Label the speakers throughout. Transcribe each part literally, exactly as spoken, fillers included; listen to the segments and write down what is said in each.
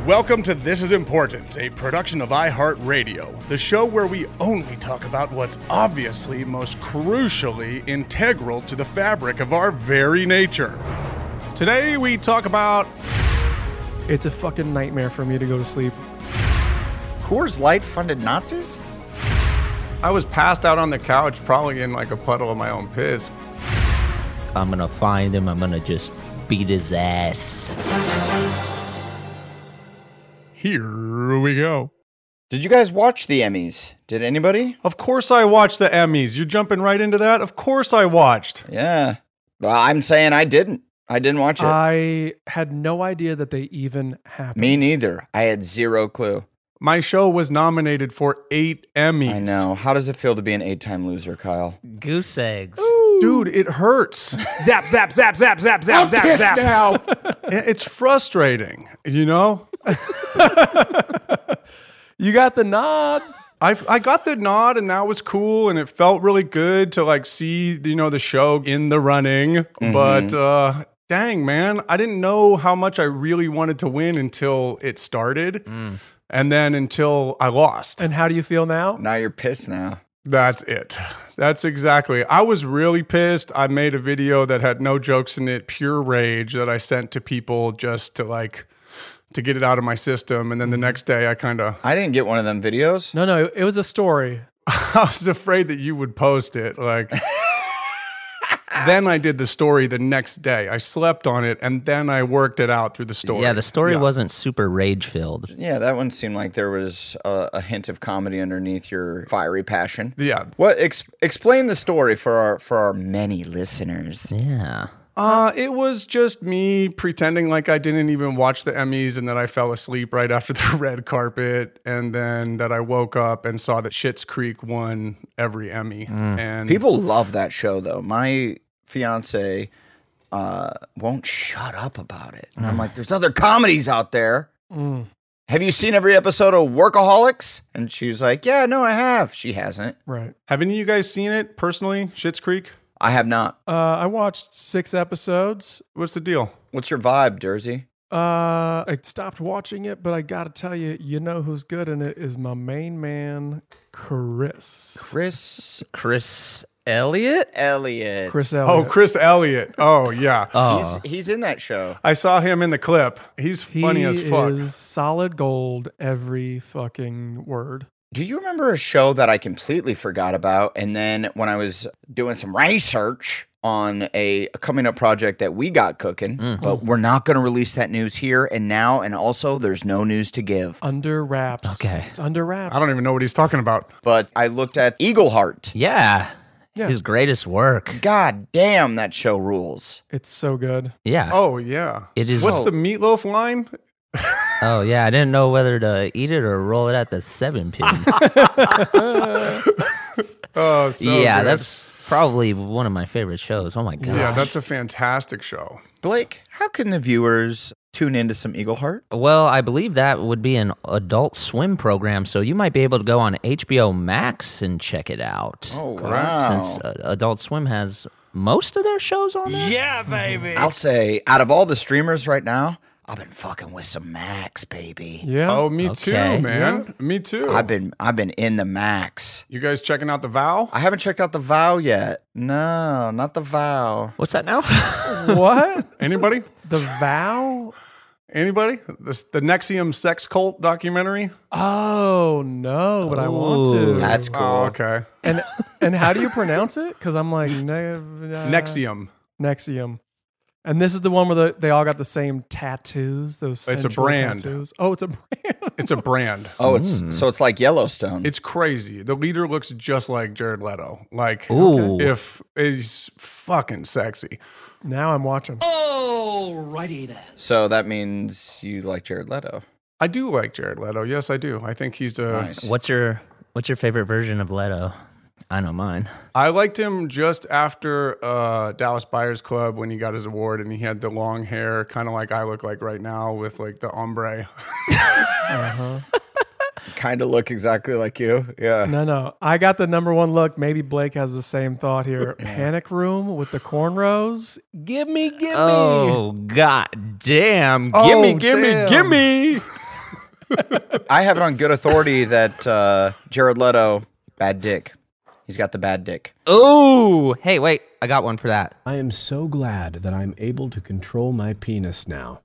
Speaker 1: Welcome to This Is Important, a production of iHeartRadio, the show where we only talk about what's obviously most crucially integral to the fabric of our very nature. Today we talk about...
Speaker 2: It's a fucking nightmare for me to go to sleep.
Speaker 3: Coors Light funded Nazis?
Speaker 4: I was passed out on the couch, probably in like a puddle of my own piss.
Speaker 5: I'm gonna find him. I'm gonna just beat his ass.
Speaker 1: Here we go.
Speaker 3: Did you guys watch the Emmys? Did anybody?
Speaker 1: Of course I watched the Emmys. You're jumping right into that? Of course I watched.
Speaker 3: Yeah. Well, I'm saying I didn't. I didn't watch it.
Speaker 2: I had no idea that they even happened.
Speaker 3: Me neither. I had zero clue.
Speaker 1: My show was nominated for eight Emmys.
Speaker 3: I know. How does it feel to be an eight-time loser, Kyle?
Speaker 5: Goose eggs.
Speaker 1: Dude, it hurts.
Speaker 2: Zap, zap, zap, zap, zap, zap,
Speaker 1: I'm
Speaker 2: zap,
Speaker 1: pissed
Speaker 2: zap.
Speaker 1: now. It's frustrating, you know?
Speaker 2: You got the nod.
Speaker 1: I I got the nod, and that was cool, and it felt really good to like see, you know, the show in the running. Mm-hmm. But uh, dang, man, I didn't know how much I really wanted to win until it started, mm. and then until I lost.
Speaker 2: And how do you feel now?
Speaker 3: Now you're pissed now.
Speaker 1: That's it. That's exactly. I was really pissed. I made a video that had no jokes in it, pure rage that I sent to people just to like to get it out of my system. And then the next day I kind of...
Speaker 3: I didn't get one of them videos.
Speaker 2: No, no, it was a story.
Speaker 1: I was afraid that you would post it. Like, then I did the story the next day. I slept on it, and then I worked it out through the story.
Speaker 5: Yeah, the story
Speaker 1: yeah.
Speaker 5: wasn't super rage-filled.
Speaker 3: Yeah, that one seemed like there was a, a hint of comedy underneath your fiery passion.
Speaker 1: Yeah.
Speaker 3: What? Ex- explain the story for our for our many listeners.
Speaker 5: Yeah.
Speaker 1: Uh, it was just me pretending like I didn't even watch the Emmys, and that I fell asleep right after the red carpet, and then that I woke up and saw that Schitt's Creek won every Emmy. Mm. And
Speaker 3: people love that show, though. My fiance uh, won't shut up about it, and mm. I'm like, "There's other comedies out there. Mm. Have you seen every episode of Workaholics?" And she's like, "Yeah, no, I have." She hasn't.
Speaker 2: Right?
Speaker 1: Have any of you guys seen it personally, Schitt's Creek?
Speaker 3: I have not.
Speaker 2: Uh, I watched six episodes.
Speaker 1: What's the deal?
Speaker 3: What's your vibe, Dersey?
Speaker 2: Uh, I stopped watching it, but I gotta tell you, you know who's good in it is my main man, Chris.
Speaker 3: Chris.
Speaker 5: Chris Elliott?
Speaker 3: Elliott.
Speaker 2: Chris Elliott.
Speaker 1: Oh, Chris Elliott. Oh, yeah.
Speaker 5: Oh.
Speaker 3: He's he's in that show.
Speaker 1: I saw him in the clip. He's funny
Speaker 2: he
Speaker 1: as fuck.
Speaker 2: He is solid gold every fucking word.
Speaker 3: Do you remember a show that I completely forgot about? And then when I was doing some research on a, a coming up project that we got cooking, mm. but we're not going to release that news here and now. And also, there's no news to give.
Speaker 2: Under wraps.
Speaker 5: Okay.
Speaker 2: It's under wraps.
Speaker 1: I don't even know what he's talking about.
Speaker 3: But I looked at Eagleheart.
Speaker 5: Yeah.
Speaker 2: Yeah.
Speaker 5: His greatest work.
Speaker 3: God damn, that show rules.
Speaker 2: It's so good.
Speaker 5: Yeah.
Speaker 1: Oh, yeah.
Speaker 5: It is.
Speaker 1: What's
Speaker 5: oh.
Speaker 1: the meatloaf line?
Speaker 5: Oh, yeah. I didn't know whether to eat it or roll it at the seven pin.
Speaker 1: Oh, so
Speaker 5: yeah,
Speaker 1: good.
Speaker 5: that's probably one of my favorite shows. Oh, my God.
Speaker 1: Yeah, that's a fantastic show.
Speaker 3: Blake, how can the viewers tune into some Eagleheart?
Speaker 5: Well, I believe that would be an Adult Swim program, so you might be able to go on H B O Max and check it out.
Speaker 3: Oh, wow.
Speaker 5: Since uh, Adult Swim has most of their shows on there.
Speaker 2: Yeah, baby.
Speaker 3: I'll say, out of all the streamers right now, I've been fucking with some Max, baby.
Speaker 2: Yeah.
Speaker 1: Oh, me
Speaker 5: Okay.
Speaker 1: too, man.
Speaker 2: Yeah.
Speaker 1: Me too.
Speaker 3: I've been I've been in the Max.
Speaker 1: You guys checking out The Vow?
Speaker 3: I haven't checked out The Vow yet. No, not The Vow.
Speaker 5: What's that now?
Speaker 2: What?
Speaker 1: Anybody?
Speaker 2: The Vow?
Speaker 1: Anybody? The, the Nexium sex cult documentary?
Speaker 2: Oh, no, but I want
Speaker 5: Ooh.
Speaker 2: to.
Speaker 3: That's cool.
Speaker 1: Oh, okay.
Speaker 2: And and how do you pronounce it? Because I'm like... Ne- uh,
Speaker 1: Nexium.
Speaker 2: Nexium. And this is the one where the, they all got the same tattoos. Those
Speaker 1: It's a
Speaker 2: sensual
Speaker 1: brand.
Speaker 2: Tattoos. Oh, it's a brand.
Speaker 1: It's a brand.
Speaker 3: Oh, it's so it's like Yellowstone.
Speaker 1: It's crazy. The leader looks just like Jared Leto. Like,
Speaker 5: Ooh.
Speaker 1: if he's fucking sexy.
Speaker 2: Now I'm watching.
Speaker 6: Alrighty then.
Speaker 3: So that means you like Jared Leto.
Speaker 1: I do like Jared Leto. Yes, I do. I think he's a.
Speaker 3: Nice.
Speaker 5: What's your What's your favorite version of Leto? I know mine.
Speaker 1: I liked him just after uh, Dallas Buyers Club when he got his award and he had the long hair, kind of like I look like right now with like the ombre.
Speaker 2: Uh-huh.
Speaker 3: Kind of look exactly like you. Yeah.
Speaker 2: No, no. I got the number one look. Maybe Blake has the same thought here. Panic Room with the cornrows. Give me, give me.
Speaker 5: Oh, god damn.
Speaker 1: Oh,
Speaker 5: Gimme, gimme,
Speaker 1: damn.
Speaker 5: gimme.
Speaker 3: I have it on good authority that uh, Jared Leto, bad dick. He's got the bad dick.
Speaker 5: Ooh, hey, wait, I got one for that.
Speaker 7: I am so glad that I'm able to control my penis now.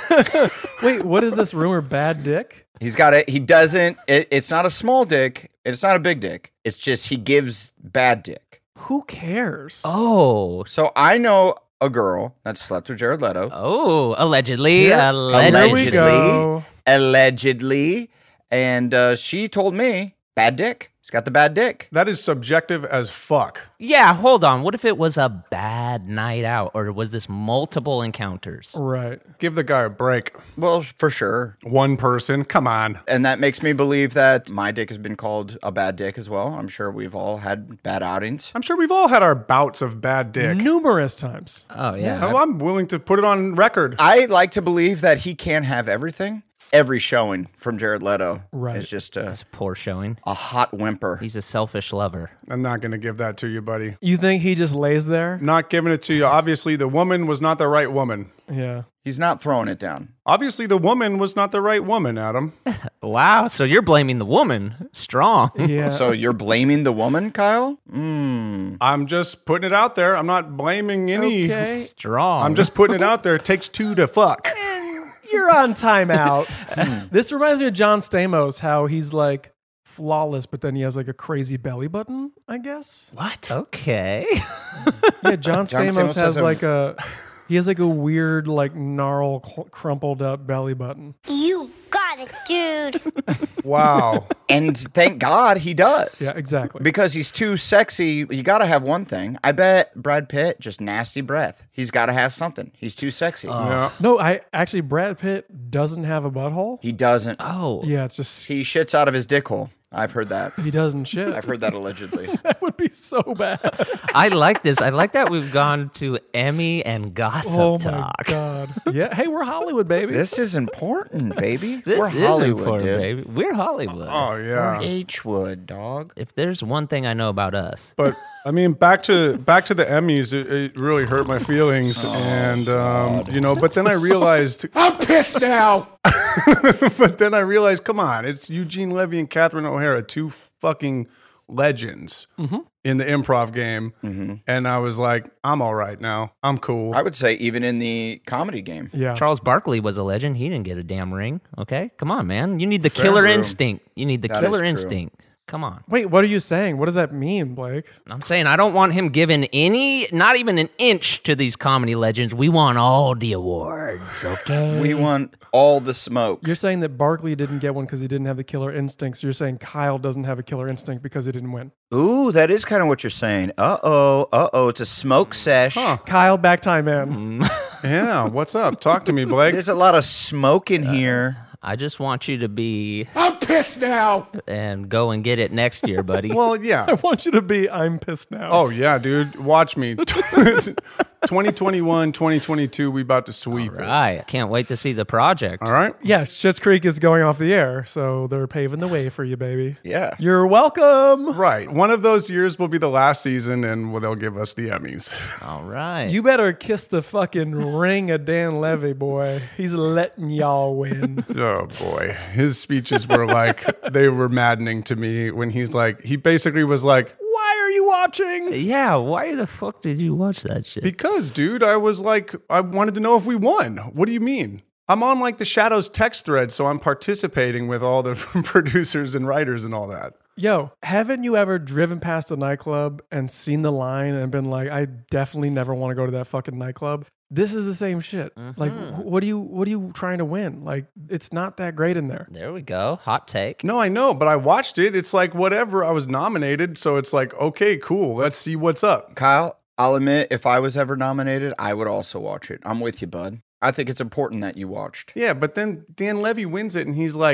Speaker 2: Wait, what is this rumor? Bad dick?
Speaker 3: He's got it. He doesn't. It, it's not a small dick. It's not a big dick. It's just he gives bad dick.
Speaker 2: Who cares?
Speaker 5: Oh,
Speaker 3: So I know a girl that slept with Jared Leto.
Speaker 5: oh, allegedly,
Speaker 2: Here-
Speaker 5: allegedly.
Speaker 2: There we go.
Speaker 3: Allegedly. And uh, she told me, bad dick. He's got the bad dick.
Speaker 1: That is subjective as fuck.
Speaker 5: Yeah, hold on. What if it was a bad night out, or was this multiple encounters?
Speaker 2: Right.
Speaker 1: Give the guy a break.
Speaker 3: Well, for sure.
Speaker 1: One person, come on.
Speaker 3: And that makes me believe that my dick has been called a bad dick as well. I'm sure we've all had bad outings.
Speaker 1: I'm sure we've all had our bouts of bad dick.
Speaker 2: Numerous times.
Speaker 5: Oh yeah.
Speaker 1: Oh, I'm willing to put it on record.
Speaker 3: I like to believe that he can have everything. Every showing from Jared Leto
Speaker 2: Right.
Speaker 3: is just a,
Speaker 5: It's a poor showing.
Speaker 3: a hot whimper.
Speaker 5: He's a selfish lover.
Speaker 1: I'm not going to give that to you, buddy.
Speaker 2: You think he just lays there?
Speaker 1: Not giving it to you. Obviously, the woman was not the right woman.
Speaker 2: Yeah.
Speaker 3: He's not throwing it down.
Speaker 1: Obviously, the woman was not the right woman, Adam.
Speaker 5: Wow. So you're blaming the woman. Strong.
Speaker 2: Yeah.
Speaker 3: So you're blaming the woman, Kyle? Mm.
Speaker 1: I'm just putting it out there. I'm not blaming any.
Speaker 2: Okay.
Speaker 5: Strong.
Speaker 1: I'm just putting it out there. It takes two to fuck.
Speaker 2: You're on timeout. This reminds me of John Stamos, how he's like flawless, but then he has like a crazy belly button, I guess.
Speaker 5: What? Okay.
Speaker 2: Yeah, John,
Speaker 3: John
Speaker 2: Stamos,
Speaker 3: Stamos
Speaker 2: has,
Speaker 3: has a-
Speaker 2: like a he has like a weird, like gnarl, cl- crumpled up belly button.
Speaker 8: You got it, dude.
Speaker 1: Wow.
Speaker 3: And thank God he does.
Speaker 2: Yeah, exactly.
Speaker 3: Because he's too sexy. You got to have one thing. I bet Brad Pitt, just nasty breath. He's got to have something. He's too sexy.
Speaker 1: Yeah.
Speaker 2: No, I actually Brad Pitt doesn't have a butthole.
Speaker 3: He doesn't.
Speaker 5: Oh.
Speaker 2: Yeah, it's just
Speaker 3: He shits out of his dick hole. I've heard that.
Speaker 2: he doesn't shit.
Speaker 3: I've heard that allegedly.
Speaker 2: That would be so bad.
Speaker 5: I like this. I like that we've gone to Emmy and gossip
Speaker 2: Oh my
Speaker 5: talk.
Speaker 2: god. Yeah. Hey, we're Hollywood, baby.
Speaker 3: This is important, baby.
Speaker 5: This
Speaker 3: We're
Speaker 5: is
Speaker 3: Hollywood,
Speaker 5: important,
Speaker 3: dude.
Speaker 5: baby. We're Hollywood.
Speaker 1: Oh, yeah.
Speaker 3: We're H-Wood, dog.
Speaker 5: If there's one thing I know about us,
Speaker 1: But I mean, back to back to the Emmys, it, it really hurt my feelings, and um, you know. But then I realized,
Speaker 6: I'm pissed now.
Speaker 1: but then I realized, come on, it's Eugene Levy and Catherine O'Hara, two fucking legends in the improv game, and I was like, I'm all right now. I'm cool.
Speaker 3: I would say even in the comedy game.
Speaker 2: Yeah.
Speaker 5: Charles Barkley was a legend. He didn't get a damn ring. Okay, come on, man. You need the killer
Speaker 3: true.
Speaker 5: instinct. You need the
Speaker 3: That is
Speaker 5: killer
Speaker 3: true.
Speaker 5: instinct. Come on.
Speaker 2: Wait, what are you saying? What does that mean, Blake?
Speaker 5: I'm saying I don't want him given any, not even an inch to these comedy legends. We want all the awards, okay?
Speaker 3: We want all the smoke.
Speaker 2: You're saying that Barkley didn't get one because he didn't have the killer instinct. So you're saying Kyle doesn't have a killer instinct because he didn't win.
Speaker 3: Ooh, that is kind of what you're saying. Uh-oh, uh-oh. It's a smoke sesh.
Speaker 2: Kyle, back time man.
Speaker 1: Yeah, what's up? Talk to me, Blake.
Speaker 3: There's a lot of smoke in here.
Speaker 5: I just want you to be
Speaker 6: I'm pissed now.
Speaker 5: and go and get it next year, buddy.
Speaker 1: Well, yeah.
Speaker 2: I want you to be I'm pissed now.
Speaker 1: Oh yeah, dude. Watch me. twenty twenty-one, twenty twenty-two, we about to sweep it.
Speaker 5: right. Can't wait to see the project.
Speaker 1: All right.
Speaker 2: Yes, Schitt's Creek is going off the air, so they're paving the way for you, baby.
Speaker 3: Yeah.
Speaker 2: You're welcome.
Speaker 1: Right. One of those years will be the last season, and well, they'll give us the Emmys.
Speaker 5: All right.
Speaker 2: You better kiss the fucking ring of Dan Levy, boy. He's letting y'all win.
Speaker 1: Oh boy, his speeches were like they were maddening to me when he's like he basically was like,
Speaker 2: Why are you watching?
Speaker 5: yeah, why the fuck did you watch that shit?
Speaker 1: because dude, I was like I wanted to know if we won. What do you mean? I'm on like the Shadows text thread, so I'm participating with all the producers and writers and all that.
Speaker 2: Yo, haven't you ever driven past a nightclub and seen the line and been like, I definitely never want to go to that fucking nightclub? This is the same shit. Like, wh- what are you what are you trying to win? Like, it's not that great in there.
Speaker 5: There we go. Hot take.
Speaker 1: No, I know, but I watched it. It's like whatever. I was nominated, so it's like okay, cool. Let's see what's up.
Speaker 3: Kyle, I'll admit, if I was ever nominated, I would also watch it. I'm with you, bud. I think it's important that you watched.
Speaker 1: Yeah, but then Dan Levy wins it, and he's like,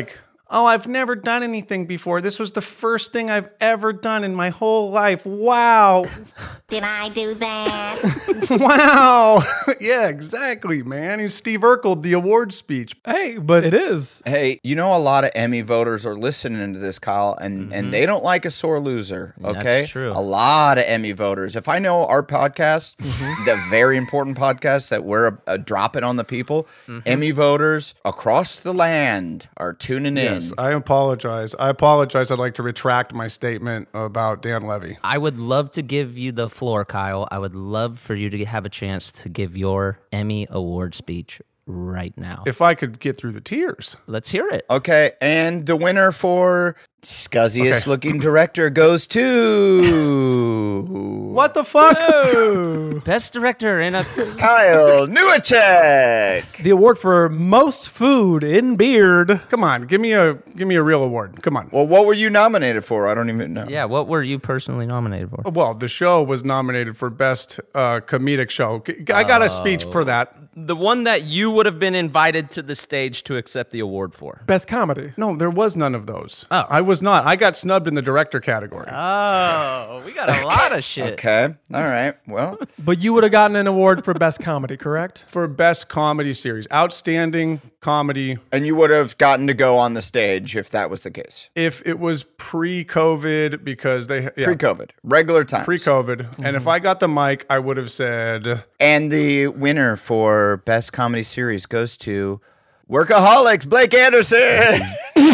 Speaker 1: Oh, I've never done anything before. This was the first thing I've ever done in my whole life. Wow.
Speaker 8: Did I do that?
Speaker 1: Wow. Yeah, exactly, man. He's Steve Urkel, the award speech.
Speaker 2: Hey, but it is.
Speaker 3: Hey, you know a lot of Emmy voters are listening to this, Kyle, and, mm-hmm. and they don't like a sore loser, okay?
Speaker 5: That's true.
Speaker 3: A lot of Emmy voters. If I know our podcast, mm-hmm. the very important podcast that we're a, a dropping on the people, mm-hmm. Emmy voters across the land are tuning in.
Speaker 1: Yes, I apologize. I apologize. I'd like to retract my statement about Dan Levy.
Speaker 5: I would love to give you the floor, Kyle. I would love for you to have a chance to give your Emmy award speech right now.
Speaker 1: If I could get through the tears.
Speaker 5: Let's hear it.
Speaker 3: Okay, and the winner for scuzziest okay. looking director goes to...
Speaker 1: What the fuck?
Speaker 2: No.
Speaker 5: Best director in a...
Speaker 3: Kyle Newacek.
Speaker 2: The award for most food in beard.
Speaker 1: Come on, give me a give me a real award. Come on.
Speaker 3: Well, what were you nominated for? I don't even know.
Speaker 5: Yeah, what were you personally nominated for?
Speaker 1: Well, the show was nominated for best uh, comedic show. I got a speech for that.
Speaker 9: The one that you would have been invited to the stage to accept the award for.
Speaker 2: Best comedy.
Speaker 1: No, there was none of those.
Speaker 5: Oh.
Speaker 1: I was not. I got snubbed in the director category.
Speaker 9: Oh, we got a lot of shit.
Speaker 3: Okay. All right. Well.
Speaker 2: But you would have gotten an award for best comedy, correct?
Speaker 1: For best comedy series. Outstanding comedy.
Speaker 3: And you would have gotten to go on the stage if that was the case.
Speaker 1: If it was pre-COVID, because they... Yeah,
Speaker 3: pre-COVID. Regular times.
Speaker 1: Pre-COVID. Mm-hmm. And if I got the mic, I would have said...
Speaker 3: And the winner for best comedy series goes to Workaholics, Blake Anderson.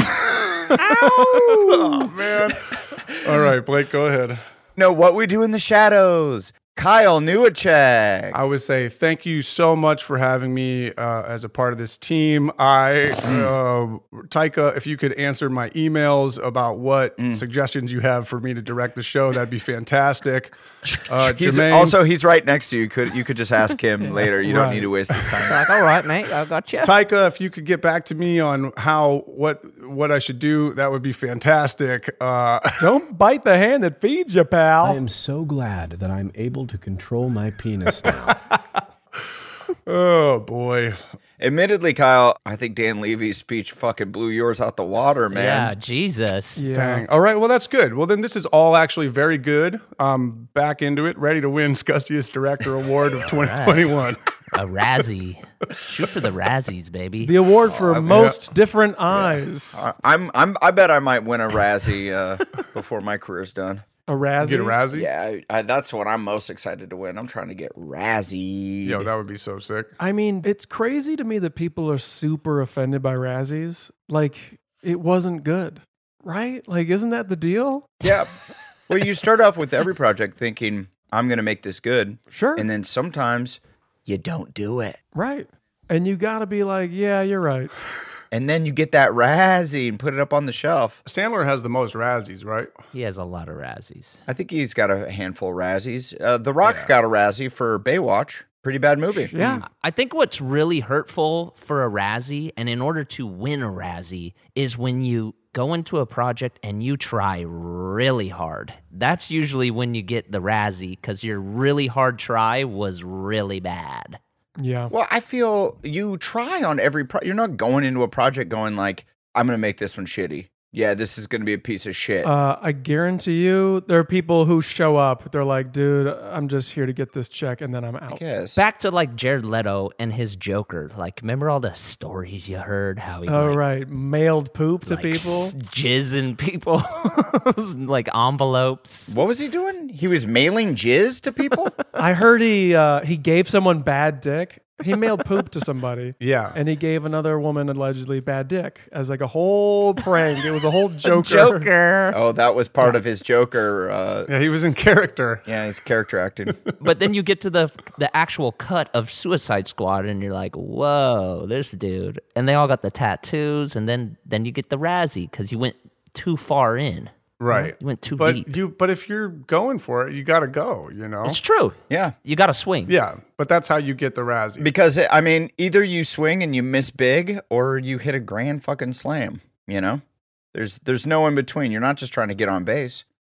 Speaker 1: Oh, man. All right, Blake, go ahead.
Speaker 3: No, What We Do in the Shadows, Kyle Newacek.
Speaker 1: I would say thank you so much for having me uh, as a part of this team. I, uh, Taika, if you could answer my emails about what mm. suggestions you have for me to direct the show, that'd be fantastic. Uh,
Speaker 3: he's,
Speaker 1: Jermaine,
Speaker 3: also, he's right next to you. Could you could just ask him later. You
Speaker 2: right.
Speaker 3: don't need to waste his time.
Speaker 5: Like, all right, mate, I got you.
Speaker 1: Taika, if you could get back to me on how what what I should do, that would be fantastic. Uh,
Speaker 2: Don't bite the hand that feeds you, pal.
Speaker 7: I am so glad that I'm able to control my penis now.
Speaker 1: Oh, boy.
Speaker 3: Admittedly, Kyle, I think Dan Levy's speech fucking blew yours out the water, man.
Speaker 5: Yeah, Jesus.
Speaker 2: Yeah.
Speaker 1: Dang. All right, well, that's good. Well, then this is all actually very good. I'm back into it, ready to win Scussiest Director Award of twenty twenty-one.
Speaker 5: A Razzie. Shoot for the Razzies, baby.
Speaker 2: The award for
Speaker 3: Oh,
Speaker 2: most
Speaker 3: yeah.
Speaker 2: different eyes.
Speaker 3: I, I'm, I'm, I bet I might win a Razzie uh, before my career's done.
Speaker 2: A Razzie?
Speaker 1: Get a Razzie?
Speaker 3: Yeah, I, I, that's what I'm most excited to win. I'm trying to get Razzie.
Speaker 1: Yo, that would be so sick.
Speaker 2: I mean, it's crazy to me that people are super offended by Razzies. Like, it wasn't good, right? Like, isn't that the deal?
Speaker 3: Yeah. Well, you start off with every project thinking, I'm going to make this good.
Speaker 2: Sure.
Speaker 3: And then sometimes you don't do it.
Speaker 2: Right. And you got to be like, yeah, you're right.
Speaker 3: And then you get that Razzie and put it up on the shelf.
Speaker 1: Sandler has the most Razzies, right?
Speaker 5: He has a lot of Razzies.
Speaker 3: I think he's got a handful of Razzies. Uh, the Rock
Speaker 1: Yeah.
Speaker 3: got a Razzie for Baywatch. Pretty bad movie.
Speaker 2: Yeah.
Speaker 5: I think what's really hurtful for a Razzie, and in order to win a Razzie, is when you go into a project and you try really hard. That's usually when you get the Razzie, because your really hard try was really bad.
Speaker 2: Yeah.
Speaker 3: Well, I feel you try on every pro- you're not going into a project going like, I'm going to make this one shitty. Yeah, this is going to be a piece of shit.
Speaker 2: Uh, I guarantee you there are people who show up. They're like, dude, I'm just here to get this check and then I'm out.
Speaker 3: I guess.
Speaker 5: Back to like Jared Leto and his Joker. Like, remember all the stories you heard? How he
Speaker 2: Oh,
Speaker 5: like,
Speaker 2: right. Mailed poop to
Speaker 5: like,
Speaker 2: people.
Speaker 5: s- jizz in people, like envelopes.
Speaker 3: What was he doing? He was mailing jizz to people?
Speaker 2: I heard he uh, he gave someone bad dick. He mailed poop to somebody.
Speaker 1: Yeah.
Speaker 2: And he gave another woman allegedly bad dick as like a whole prank. It was a whole Joker.
Speaker 5: Joker.
Speaker 3: Oh, that was part of his Joker. Uh,
Speaker 1: Yeah, he was in character.
Speaker 3: yeah, his character acting.
Speaker 5: But then you get to the the actual cut of Suicide Squad, and you're like, "Whoa, this dude!" And they all got the tattoos, and then then you get the Razzie because you went too far in.
Speaker 1: Right.
Speaker 5: You went too
Speaker 1: but
Speaker 5: deep.
Speaker 1: You, but if you're going for it, you got to go, you know?
Speaker 5: It's true.
Speaker 3: Yeah.
Speaker 5: You got to swing.
Speaker 1: Yeah, but that's how you get the Razzie.
Speaker 3: Because, I mean, either you swing and you miss big or you hit a grand fucking slam, you know? There's there's no in between. You're not just trying to get on base.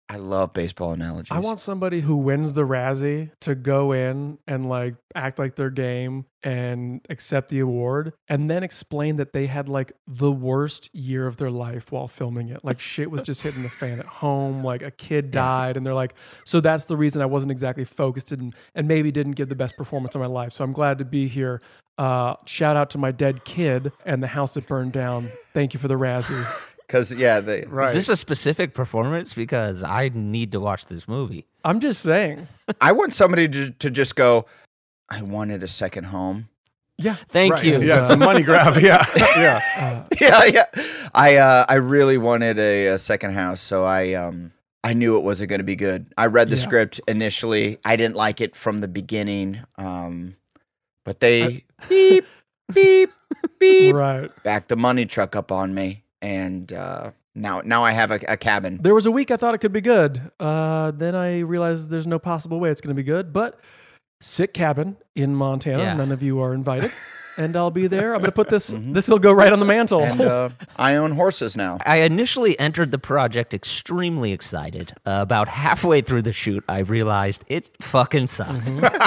Speaker 3: I love baseball analogies.
Speaker 2: I want somebody who wins the Razzie to go in and like act like their game and accept the award and then explain that they had like the worst year of their life while filming it. Like shit was just hitting the fan at home. Like a kid died and they're like, so that's the reason I wasn't exactly focused and, and maybe didn't give the best performance of my life. So I'm glad to be here. Uh, shout out to my dead kid and the house that burned down. Thank you for the Razzie.
Speaker 3: Because, yeah, they,
Speaker 1: Right.
Speaker 5: Is this a specific performance? Because I need to watch this movie.
Speaker 2: I'm just saying.
Speaker 3: I want somebody to, to just go, I wanted a second home.
Speaker 2: Yeah.
Speaker 5: Thank
Speaker 1: Right.
Speaker 5: you.
Speaker 1: Yeah, it's a money grab. Yeah. Yeah.
Speaker 3: yeah, yeah. I uh, I really wanted a, a second house, so I um I knew it wasn't going to be good. I read the
Speaker 2: Yeah.
Speaker 3: script initially. I didn't like it from the beginning, um, but they beep beep beep
Speaker 2: Right.
Speaker 3: backed the money truck up on me, and uh, now now I have a, a cabin.
Speaker 2: There was a week I thought it could be good. Uh, then I realized there's no possible way it's going to be good. But sick cabin in Montana.
Speaker 5: Yeah.
Speaker 2: None of you are invited. And I'll be there. I'm going to put this, this will go right on the mantle.
Speaker 3: And uh, I own horses now.
Speaker 5: I initially entered the project extremely excited. Uh, about halfway through the shoot, I realized it fucking sucked.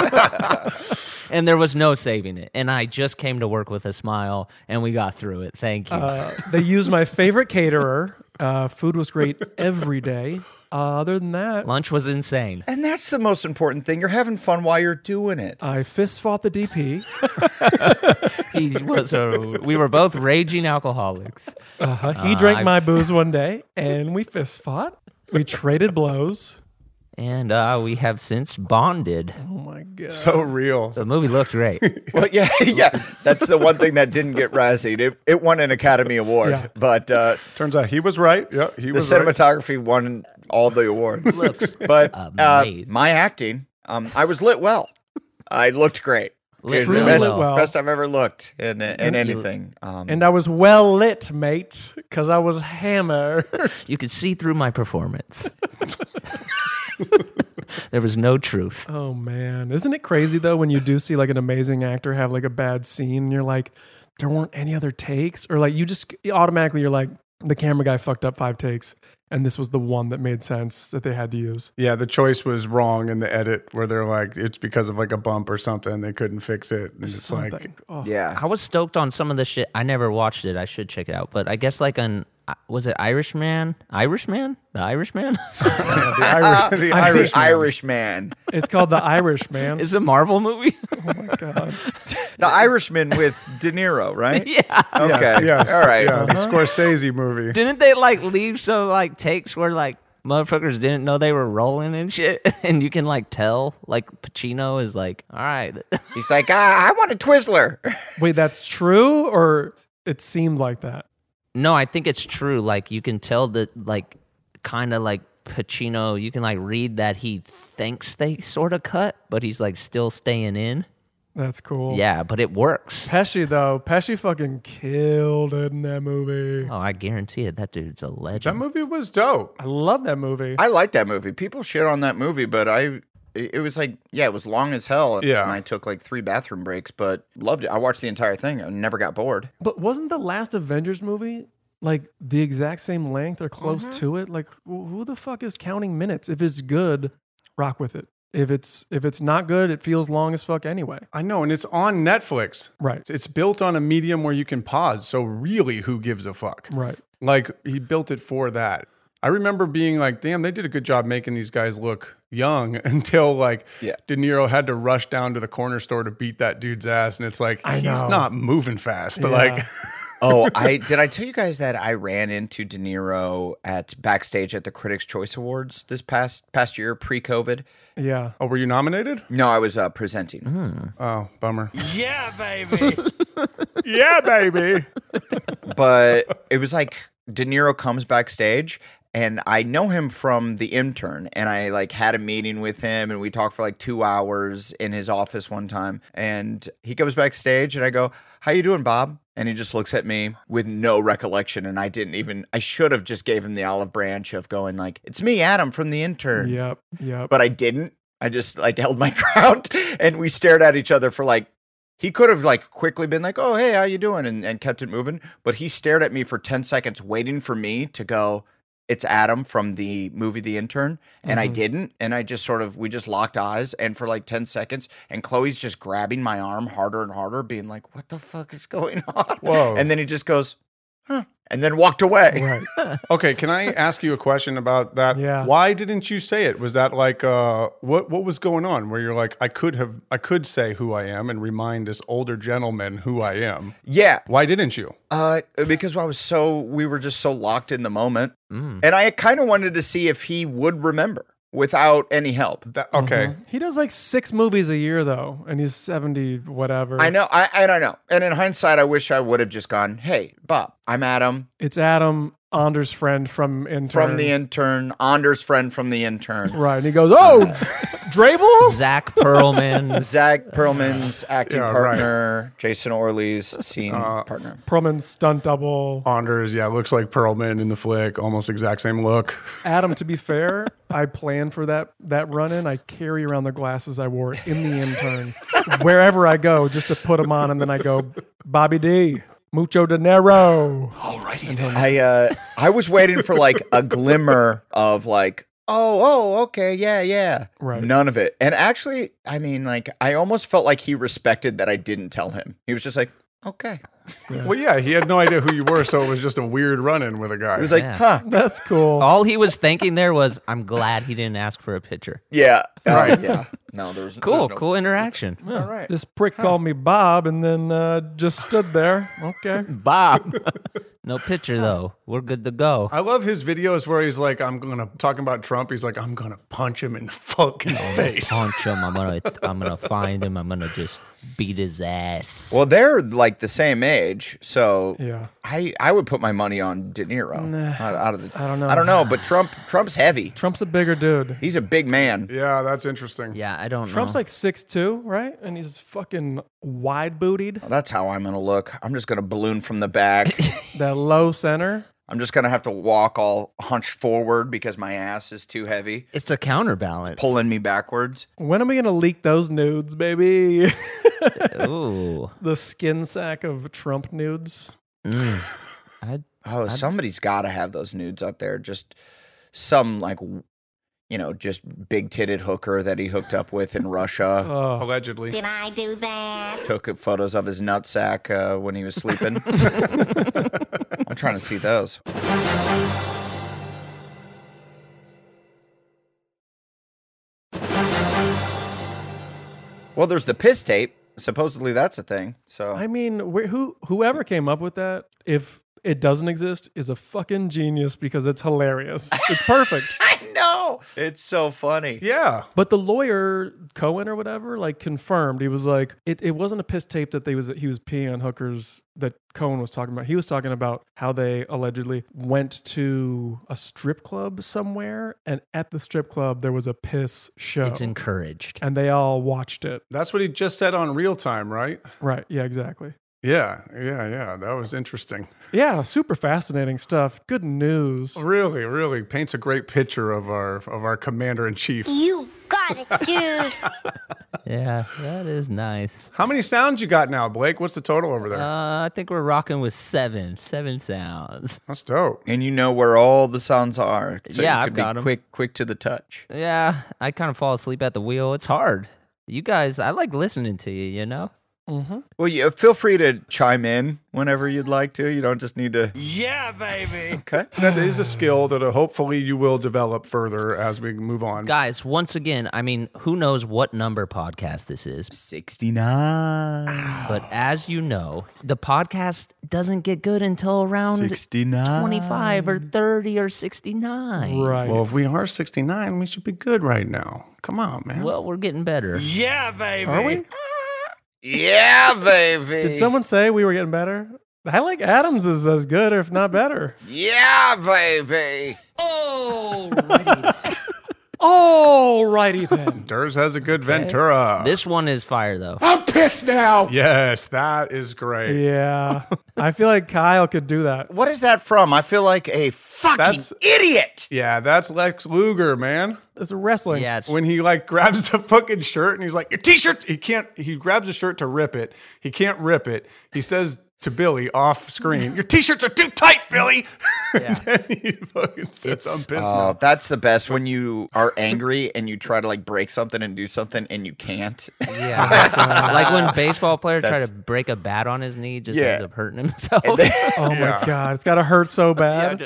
Speaker 5: And there was no saving it. And I just came to work with a smile, and we got through it. Thank you.
Speaker 2: Uh, they used my favorite caterer. Uh, food was great every day. Uh, other than that,
Speaker 5: Lunch was insane.
Speaker 3: And that's the most important thing. You're having fun while you're doing it.
Speaker 2: I fist fought the D P.
Speaker 5: He was a, we were both raging alcoholics.
Speaker 2: Uh-huh. He
Speaker 5: Uh,
Speaker 2: drank
Speaker 5: I-
Speaker 2: my booze one day, and we fist fought. We traded blows.
Speaker 5: And uh, we have since bonded.
Speaker 2: Oh my god!
Speaker 1: So real.
Speaker 5: The movie looks great.
Speaker 3: Well, yeah, yeah. That's the one thing that didn't get Razzied. It, it won an Academy Award,
Speaker 2: Yeah.
Speaker 3: but uh,
Speaker 1: Turns out he was right. Yeah, he
Speaker 3: the
Speaker 1: was right.
Speaker 3: cinematography won all the awards.
Speaker 5: Looks
Speaker 3: But uh,
Speaker 5: amazing.
Speaker 3: my acting, um, I was lit well. I looked great.
Speaker 5: Lit
Speaker 3: It was the
Speaker 2: really
Speaker 3: best,
Speaker 2: lit well.
Speaker 3: best I've ever looked in, in
Speaker 2: And you-
Speaker 3: anything. Um,
Speaker 2: And I was well lit, mate, because I was hammered.
Speaker 5: You could see through my performance. There was no truth.
Speaker 2: Oh man, isn't it crazy though when you do see like an amazing actor have like a bad scene and you're like, there weren't any other takes, or like you just automatically you're like, the camera guy fucked up five takes, and this was the one that made sense that they had to use.
Speaker 1: Yeah, the choice was wrong in the edit where they're like, it's because of like a bump or something. They couldn't fix it. And it's like,
Speaker 2: Something. Oh.
Speaker 3: yeah.
Speaker 5: I was stoked on some of the shit. I never watched it. I should check it out. But I guess like an was it Irishman? Irishman? The Irishman?
Speaker 1: the Irish, the Irish,
Speaker 3: The Irishman.
Speaker 2: It's called The Irishman.
Speaker 5: Is it a Marvel movie?
Speaker 2: Oh my god!
Speaker 3: The Irishman with De Niro, right?
Speaker 5: Yeah.
Speaker 3: Okay.
Speaker 1: Yes, yes,
Speaker 3: All right.
Speaker 1: Yeah, the Scorsese movie.
Speaker 5: Didn't they like leave some like takes where like motherfuckers didn't know they were rolling and shit? And you can like tell like Pacino is like, all right.
Speaker 3: He's like, ah, I want a Twizzler.
Speaker 2: Wait, that's true, or it seemed like that?
Speaker 5: No, I think it's true. Like you can tell that like kind of like Pacino, you can like read that he thinks they sort of cut, but he's like still staying in.
Speaker 2: That's cool.
Speaker 5: Yeah, but it works.
Speaker 2: Pesci though, Pesci fucking killed it in that movie.
Speaker 5: Oh, I guarantee it. That dude's a
Speaker 1: That
Speaker 5: legend.
Speaker 1: movie was dope.
Speaker 2: I love that movie.
Speaker 3: I like that movie. People shit on that movie, but I, it it was like, yeah, it was long as hell. And
Speaker 1: Yeah.
Speaker 3: I took like three bathroom breaks, but loved it. I watched the entire thing. I never got bored.
Speaker 2: But wasn't the last Avengers movie like the exact same length or close to it? Like, wh- who the fuck is counting minutes? If it's good, rock with it. If it's if it's not good, it feels long as fuck anyway.
Speaker 1: I know, and it's on Netflix.
Speaker 2: Right.
Speaker 1: It's- It's built on a medium where you can pause. So really, who gives a fuck?
Speaker 2: Right.
Speaker 1: Like he built it for that. I remember being like, damn, they did a good job making these guys look young until like
Speaker 3: Yeah.
Speaker 1: De Niro had to rush down to the corner store to beat that dude's ass. And it's like,
Speaker 2: I
Speaker 1: he's
Speaker 2: know.
Speaker 1: not moving fast.
Speaker 2: Yeah.
Speaker 1: Like,
Speaker 3: Oh, I did I tell you guys that I ran into De Niro at backstage at the Critics' Choice Awards this past past year, pre-COVID.
Speaker 2: Yeah.
Speaker 1: oh, were you nominated?
Speaker 3: No, I was uh, presenting.
Speaker 1: Oh, bummer.
Speaker 2: Yeah, baby. yeah, baby.
Speaker 3: But it was like De Niro comes backstage and I know him from The Intern, and I like had a meeting with him and we talked for like two hours in his office one time, and he comes backstage and I go, "How you doing, Bob?" And he just looks at me with no recollection, and I didn't even I should have just gave him the olive branch of going like, "It's me, Adam from The Intern."
Speaker 2: Yep. Yep.
Speaker 3: But I didn't. I just like held my ground and we stared at each other for like, he could have like quickly been like, "Oh, hey, how you doing?" And, and kept it moving. But he stared at me for ten seconds waiting for me to go, it's Adam from the movie The Intern, and I
Speaker 2: Mhm.
Speaker 3: didn't, and I just sort of we just locked eyes, and for like ten seconds, and Chloe's just grabbing my arm harder and harder, being like, "What the fuck is going on?"
Speaker 1: Whoa.
Speaker 3: And then he just goes, "Huh," and then walked away.
Speaker 2: Right.
Speaker 1: Okay, can I ask you a question about that?
Speaker 2: Yeah.
Speaker 1: Why didn't you say it? Was that like uh what what was going on where you're like I could have I could say who I am and remind this older gentleman who I am.
Speaker 3: Yeah,
Speaker 1: Why didn't you?
Speaker 3: uh, because I was so we were just so locked in the moment,
Speaker 5: Mm.
Speaker 3: and I kind of wanted to see if he would remember without any help.
Speaker 1: That, okay.
Speaker 2: Mhm. He does like six movies a year though, and he's seventy whatever.
Speaker 3: I know, I and I know, and in hindsight, I wish I would have just gone, "Hey, Bob, I'm Adam
Speaker 2: It's Adam, Anders' friend from Intern.
Speaker 3: from the intern, Anders' friend from the intern."
Speaker 2: Right, and he goes, "Oh, Drabel."
Speaker 5: Zach Perlman.
Speaker 3: Zach Perlman's acting
Speaker 1: Yeah, right.
Speaker 3: partner, Jason Orley's scene
Speaker 1: Uh,
Speaker 3: partner.
Speaker 2: Perlman's stunt double.
Speaker 1: Anders, yeah, looks like Perlman in the flick, almost exact same look.
Speaker 2: Adam, to be fair, I plan for that that run in. I carry around the glasses I wore in the Intern wherever I go, just to put them on, and then I go, Bobby D, mucho dinero.
Speaker 3: I uh, I was waiting for like a glimmer of like, oh, oh, okay, yeah, yeah.
Speaker 2: Right.
Speaker 3: None of it. And actually, I mean, like, I almost felt like he respected that I didn't tell him. He was just like, okay.
Speaker 1: Well, yeah, he had no idea who you were, so it was just a weird run-in with a guy.
Speaker 3: He was like,
Speaker 5: Yeah.
Speaker 3: huh,
Speaker 2: That's cool.
Speaker 5: All he was thinking there was, I'm glad he didn't ask for a picture.
Speaker 3: yeah, right, yeah. No, there was
Speaker 5: Cool,
Speaker 3: there's no-
Speaker 5: cool interaction.
Speaker 3: All right.
Speaker 2: This prick called me Bob, and then uh, just stood there. Okay.
Speaker 5: Bob. No picture, though. We're good to go.
Speaker 1: I love his videos where he's like, I'm gonna talking about Trump. He's like, I'm gonna punch him in the fucking face.
Speaker 5: Punch him. I'm gonna, I'm gonna find him. I'm gonna just beat his ass.
Speaker 3: Well, they're like the same age, so
Speaker 2: Yeah.
Speaker 3: I, I would put my money on De Niro out, out of the.
Speaker 2: I don't know.
Speaker 3: I don't know, but Trump Trump's heavy.
Speaker 2: Trump's a bigger dude.
Speaker 3: He's a big man.
Speaker 1: Yeah, that's interesting.
Speaker 5: Yeah, I don't
Speaker 2: Trump's
Speaker 5: know.
Speaker 2: like six two, right? And he's fucking wide bootied.
Speaker 3: That's how I'm gonna look. I'm just gonna balloon from the back.
Speaker 2: That low center.
Speaker 3: I'm just gonna have to walk all hunched forward because my ass is too heavy,
Speaker 5: It's a counterbalance.
Speaker 3: pulling me backwards.
Speaker 2: When are we gonna leak those nudes, baby?
Speaker 5: Ooh.
Speaker 2: The skin sack of Trump nudes.
Speaker 5: Mm. I,
Speaker 3: Oh, somebody's got to have those nudes out there. Just some like, w- you know, just big titted hooker that he hooked up with in Russia.
Speaker 2: Oh,
Speaker 1: Allegedly.
Speaker 8: Did I do that?
Speaker 3: Took photos of his nutsack uh, when he was sleeping. I'm trying to see those. Well, there's the piss tape. Supposedly that's a thing. So
Speaker 2: I mean, wh- who whoever came up with that, if it doesn't exist, is a fucking genius because it's hilarious. It's perfect.
Speaker 3: I know it's so funny.
Speaker 1: Yeah.
Speaker 2: But the lawyer Cohen or whatever, like, confirmed. He was like, it, it wasn't a piss tape that they was he was peeing on hookers that Cohen was talking about. He was talking about how they allegedly went to a strip club somewhere, and at the strip club there was a piss show,
Speaker 5: it's encouraged.
Speaker 2: and they all watched it.
Speaker 1: That's what he just said on Real Time, right?
Speaker 2: Right? Yeah, exactly.
Speaker 1: Yeah, yeah, yeah. That was interesting.
Speaker 2: Yeah, super fascinating stuff. Good news.
Speaker 1: Really, really paints a great picture of our of our commander in chief.
Speaker 8: You got it, dude.
Speaker 5: Yeah, that is nice.
Speaker 1: How many sounds you got now, Blake? What's the total over there?
Speaker 5: Uh, I think we're rocking with seven. Seven sounds.
Speaker 1: That's dope.
Speaker 3: And you know where all the sounds are. So
Speaker 5: Yeah,
Speaker 3: you
Speaker 5: I've
Speaker 3: could
Speaker 5: got
Speaker 3: be
Speaker 5: 'em.
Speaker 3: quick, quick to the touch.
Speaker 5: Yeah, I kind of fall asleep at the wheel. It's hard. You guys, I like listening to you, you know?
Speaker 2: Mm-hmm.
Speaker 3: Well, you feel free to chime in whenever you'd like to. You don't just need to.
Speaker 6: Yeah, baby.
Speaker 3: Okay.
Speaker 1: That is a skill that uh, hopefully you will develop further as we move on.
Speaker 5: Guys, once again, I mean, who knows what number podcast this is?
Speaker 3: sixty-nine.
Speaker 5: But as you know, the podcast doesn't get good until around
Speaker 3: sixty-nine.
Speaker 5: twenty-five or thirty or sixty-nine.
Speaker 2: Right.
Speaker 1: Well, if we are sixty-nine, we should be good right now. Come on, man.
Speaker 5: Well, we're getting better.
Speaker 6: Yeah, baby.
Speaker 2: Are we?
Speaker 3: Yeah, baby.
Speaker 2: Did someone say we were getting better? I like Adams is as good, or if not better.
Speaker 3: Yeah, baby.
Speaker 2: Alrighty then.
Speaker 1: Durs has a good Ventura.
Speaker 5: This one is fire, though.
Speaker 6: I'm pissed now.
Speaker 1: Yes, that is great.
Speaker 2: Yeah, I feel like Kyle could do that.
Speaker 3: What is that from? I feel like a fucking
Speaker 1: That's-
Speaker 3: idiot.
Speaker 1: Yeah, that's Lex Luger, man.
Speaker 2: It's a wrestling.
Speaker 5: Yeah, it's,
Speaker 1: When he like grabs the fucking shirt and he's like, your t-shirt, he can't, he grabs the shirt to rip it. He can't rip it. He says to Billy off screen, your t-shirts are too tight, Billy.
Speaker 5: Yeah.
Speaker 1: And then he fucking says,
Speaker 5: It's-
Speaker 1: I'm pissed
Speaker 3: Oh,
Speaker 1: now.
Speaker 3: that's the best when you are angry and you try to like break something and do something and you can't.
Speaker 5: Yeah. Like when baseball players try
Speaker 3: That's-
Speaker 5: to break a bat on his knee, just
Speaker 3: Yeah.
Speaker 5: ends up hurting himself.
Speaker 3: And then-
Speaker 2: Oh my god, it's gotta hurt so bad.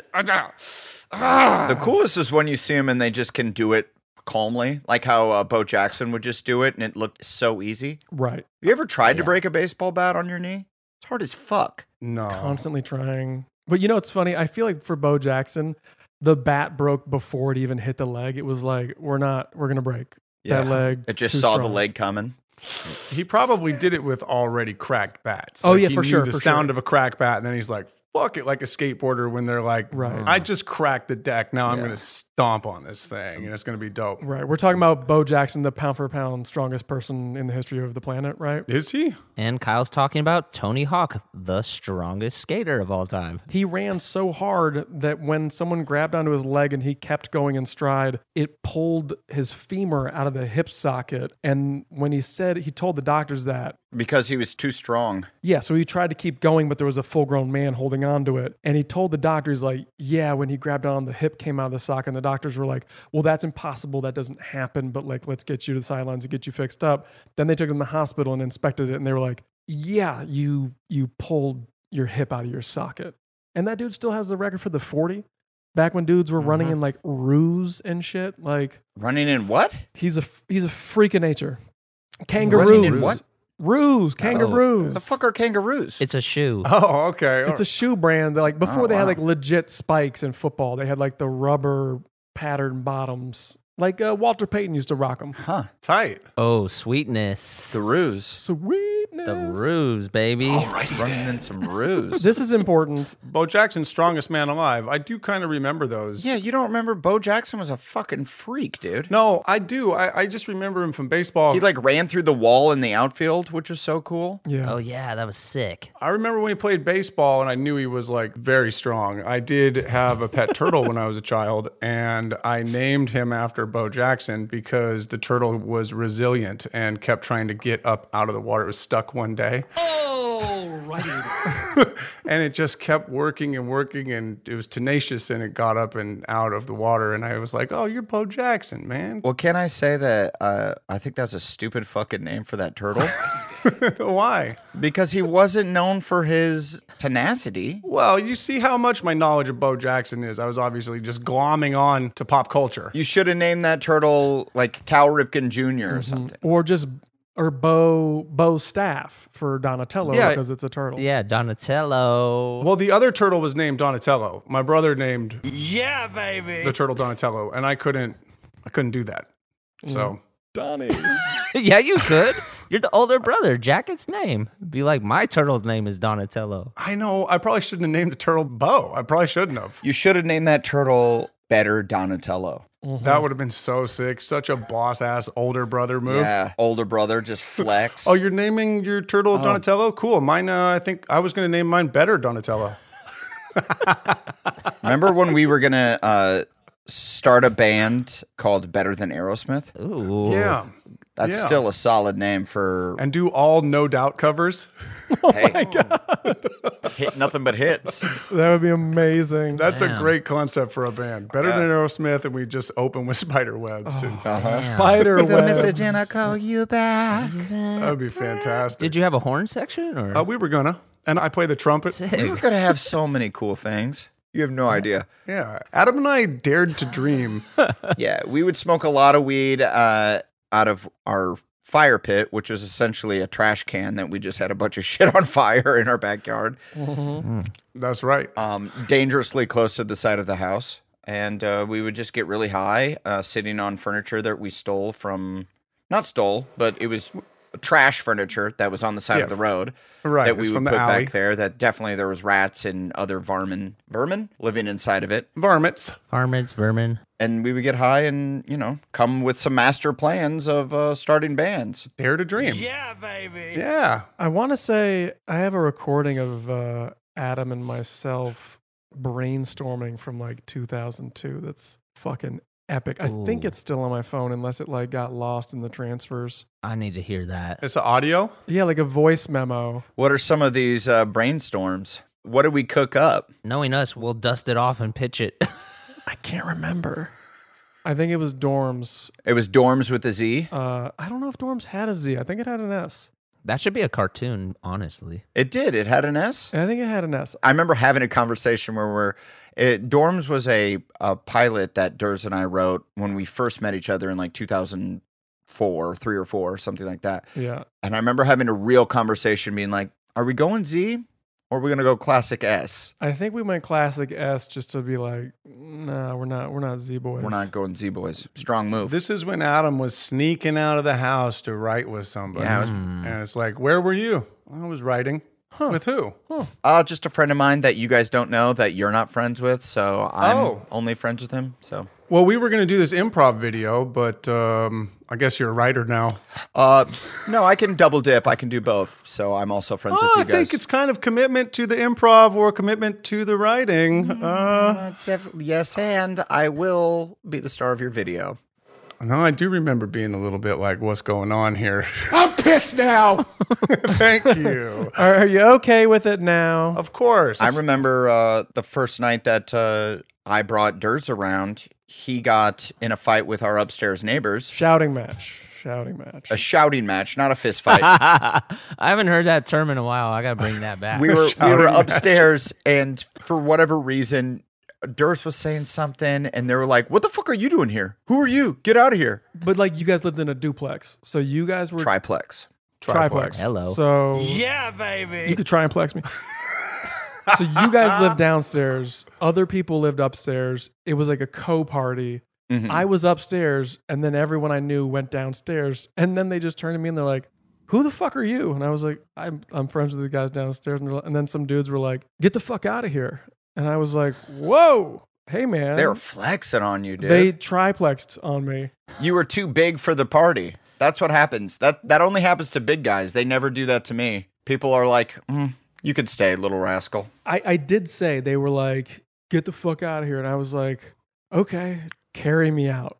Speaker 3: the coolest is when you see them and they just can do it calmly, like how uh, Bo Jackson would just do it and it looked so easy.
Speaker 2: Right.
Speaker 3: You ever tried to
Speaker 5: Yeah.
Speaker 3: break a baseball bat on your knee? It's hard as fuck.
Speaker 1: No.
Speaker 2: Constantly trying. But you know what's funny? I feel like for Bo Jackson, the bat broke before it even hit the leg. It was like, we're not, we're gonna break that
Speaker 3: Yeah.
Speaker 2: leg.
Speaker 3: It just
Speaker 2: too
Speaker 3: saw the
Speaker 2: strong.
Speaker 3: leg coming.
Speaker 1: He probably did it with already cracked bats.
Speaker 2: Oh,
Speaker 1: Like,
Speaker 2: yeah,
Speaker 1: he
Speaker 2: for
Speaker 1: knew
Speaker 2: sure,
Speaker 1: The
Speaker 2: for
Speaker 1: sound
Speaker 2: sure.
Speaker 1: of a cracked bat, and then he's like, fuck it, like a skateboarder when they're like,
Speaker 2: Right.
Speaker 1: I just cracked the deck. Now I'm
Speaker 3: Yeah.
Speaker 1: going to stomp on this thing, and it's going to be dope.
Speaker 2: Right. We're talking about Bo Jackson, the pound for pound strongest person in the history of the planet, right?
Speaker 1: Is he?
Speaker 5: And Kyle's talking about Tony Hawk, the strongest skater of all time.
Speaker 2: He ran so hard that when someone grabbed onto his leg and he kept going in stride, it pulled his femur out of the hip socket. And when he said, he told the doctors that,
Speaker 3: Because he was too strong.
Speaker 2: yeah, so he tried to keep going, but there was a full grown man holding on to it. And he told the doctors, like, yeah, when he grabbed on, the hip came out of the socket. And the doctors were like, well, that's impossible. That doesn't happen. But like, let's get you to the sidelines and get you fixed up. Then they took him to the hospital and inspected it. And they were like, yeah, you you pulled your hip out of your socket. And that dude still has the record for the forty. Back when dudes were running in like ruse and shit. Like,
Speaker 3: Running in what?
Speaker 2: he's a he's a freak of nature.
Speaker 3: Running
Speaker 2: Kangaroos.
Speaker 3: in what?
Speaker 2: Ruse, kangaroos.
Speaker 3: The fuck are kangaroos?
Speaker 5: It's a shoe.
Speaker 1: Oh, okay.
Speaker 2: It's a shoe brand that, like, before
Speaker 3: Oh,
Speaker 2: they had
Speaker 3: wow.
Speaker 2: like legit spikes in football, they had like the rubber pattern bottoms. Like uh, Walter Payton used to rock them.
Speaker 3: huh.
Speaker 1: tight.
Speaker 5: Oh, sweetness.
Speaker 3: The ruse.
Speaker 2: Sweetness.
Speaker 5: The ruse, baby.
Speaker 3: Running in some ruse.
Speaker 2: This is important.
Speaker 1: Bo Jackson's strongest man alive. I do kind of remember those.
Speaker 3: Yeah, you don't remember Bo Jackson was a fucking freak, dude.
Speaker 1: No, I do. I, I just remember him from baseball.
Speaker 3: He like ran through the wall in the outfield, which was so cool.
Speaker 2: Yeah.
Speaker 5: Oh, yeah, that was sick.
Speaker 1: I remember when he played baseball, and I knew he was like very strong. I did have a pet turtle when I was a child, and I named him after Bo Jackson because the turtle was resilient and kept trying to get up out of the water. It was stuck one day.
Speaker 6: Oh, righty.
Speaker 1: And it just kept working and working, and it was tenacious, and it got up and out of the water. And I was like, oh, you're Bo Jackson, man.
Speaker 3: Well, can I say that uh, I think that's a stupid fucking name for that turtle?
Speaker 1: Why?
Speaker 3: Because he wasn't known for his tenacity.
Speaker 1: Well, you see how much my knowledge of Bo Jackson is. I was obviously just glomming on to pop culture.
Speaker 3: You should have named that turtle like Cal Ripken Junior or something.
Speaker 2: Or just or Bo Bo Staff for Donatello
Speaker 1: Yeah.
Speaker 2: because it's a turtle.
Speaker 5: Yeah, Donatello.
Speaker 1: Well, the other turtle was named Donatello. My brother named
Speaker 6: Yeah, baby.
Speaker 1: the turtle Donatello, and I couldn't, I couldn't do that. So
Speaker 2: Donnie.
Speaker 5: Yeah, you could. You're the older brother. Jacket's name. Be like, my turtle's name is Donatello.
Speaker 1: I know I probably shouldn't have named the turtle Bo. I probably shouldn't have.
Speaker 3: You should have named that turtle Better Donatello.
Speaker 1: That would have been so sick. Such a boss ass older brother move.
Speaker 3: Yeah, older brother just flex.
Speaker 1: Oh, you're naming your turtle Donatello? Cool. Mine, uh, I think I was going to name mine Better Donatello.
Speaker 3: Remember when we were gonna uh, start a band called Better Than Aerosmith?
Speaker 5: Ooh.
Speaker 1: Yeah.
Speaker 3: That's
Speaker 1: Yeah.
Speaker 3: still a solid name for.
Speaker 1: And do all No Doubt covers.
Speaker 3: Hey, hit nothing but hits.
Speaker 2: That would be amazing.
Speaker 1: That's a
Speaker 5: Damn.
Speaker 1: great concept for a band. Better
Speaker 3: Yeah.
Speaker 1: than Aerosmith, and we just open with spider webs. and
Speaker 3: Uh-huh.
Speaker 2: Spider webs.
Speaker 3: I call you back.
Speaker 1: that would be fantastic.
Speaker 5: Did you have a horn section? Or
Speaker 1: Uh, we were gonna, and I play the trumpet.
Speaker 5: Sick.
Speaker 3: We were gonna have so many cool things. You have no idea.
Speaker 1: Yeah, Adam and I dared to dream.
Speaker 3: Yeah, we would smoke a lot of weed uh, out of our fire pit, which was essentially a trash can that we just had a bunch of shit on fire in our backyard,
Speaker 1: That's right.
Speaker 3: um, dangerously close to the side of the house. And uh, we would just get really high, uh, sitting on furniture that we stole from, not stole, but it was trash furniture that was on the side
Speaker 1: Yeah.
Speaker 3: of the road.
Speaker 1: Right,
Speaker 3: That
Speaker 1: it's
Speaker 3: we would
Speaker 1: from
Speaker 3: put
Speaker 1: the alley.
Speaker 3: back there. That definitely there was rats and other vermin, vermin living inside of it.
Speaker 1: Varmints.
Speaker 5: Varmints, vermin.
Speaker 3: And we would get high and, you know, come with some master plans of uh, starting bands.
Speaker 1: Dare to dream.
Speaker 6: Yeah, baby.
Speaker 1: Yeah.
Speaker 2: I want to say I have a recording of uh, Adam and myself brainstorming from like two thousand two. That's fucking epic. I think
Speaker 5: Ooh.
Speaker 2: it's still on my phone unless it like got lost in the transfers.
Speaker 5: I need to hear that.
Speaker 1: It's an audio.
Speaker 2: Yeah, like a voice memo.
Speaker 3: What are some of these uh, brainstorms? what did we cook up?
Speaker 5: Knowing us, we'll dust it off and pitch it.
Speaker 2: I can't remember. I think it was Dorms.
Speaker 3: It was Dorms with a Z.
Speaker 2: Uh, I don't know if Dorms had a Z. I think it had an S.
Speaker 5: That should be a cartoon, honestly.
Speaker 3: It did. It had an S.
Speaker 2: I think it had an S.
Speaker 3: I remember having a conversation where we're it, Dorms was a, a pilot that Durs and I wrote when we first met each other in like two thousand four, three or four, something like that.
Speaker 2: Yeah.
Speaker 3: And I remember having a real conversation being like, are we going Z or are we going to go classic S?
Speaker 2: I think we went classic S just to be like, nah, we're not, we're not Z boys.
Speaker 3: We're not going Z boys. Strong move.
Speaker 1: This is when Adam was sneaking out of the house to write with somebody.
Speaker 3: Yeah, I was-
Speaker 1: and it's like, where were you? I was writing. With who?
Speaker 3: Uh, just a friend of mine that you guys don't know that you're not friends with. So I'm
Speaker 1: Oh.
Speaker 3: only friends with him. So
Speaker 1: Well, we were going to do this improv video, but um, I guess you're a writer now.
Speaker 3: uh, no, I can double dip. I can do both. So I'm also friends
Speaker 1: Oh,
Speaker 3: with
Speaker 1: I
Speaker 3: you guys.
Speaker 1: think it's kind of commitment to the improv or commitment to the writing. Uh,
Speaker 3: Uh, def- yes, and I will be the star of your video.
Speaker 1: no, I do remember being a little bit like, what's going on here?
Speaker 6: I'm pissed now.
Speaker 1: Thank you.
Speaker 2: Are, are you okay with it now?
Speaker 1: Of course.
Speaker 3: I remember uh, the first night that uh, I brought Durs around. He got in a fight with our upstairs neighbors.
Speaker 2: Shouting match. Shouting match.
Speaker 3: A shouting match, not a fist fight.
Speaker 5: I haven't heard that term in a while. I got to bring that back.
Speaker 3: we were we were upstairs, and for whatever reason, Durs was saying something, and they were like, "What the fuck are you doing here? Who are you? Get out of here!"
Speaker 2: But like you guys lived in a duplex, so you guys were
Speaker 3: Triplex.
Speaker 2: triplex.
Speaker 5: Hello.
Speaker 2: So
Speaker 6: Yeah, baby.
Speaker 2: you could try and plex me. So you guys lived downstairs. Other people lived upstairs. It was like a co-party.
Speaker 3: Mhm.
Speaker 2: I was upstairs, and then everyone I knew went downstairs. And then they just turned to me and they're like, "Who the fuck are you?" And I was like, "I'm I'm friends with the guys downstairs." And, they're like- and then some dudes were like, "Get the fuck out of here!" And I was like, "Whoa, hey man."
Speaker 3: They were flexing on you, dude.
Speaker 2: They triplexed on me.
Speaker 3: You were too big for the party. That's what happens. That that only happens to big guys. They never do that to me. People are like, mm, "You could stay, little rascal."
Speaker 2: I, I did say they were like, "Get the fuck out of here," and I was like, "Okay, carry me out."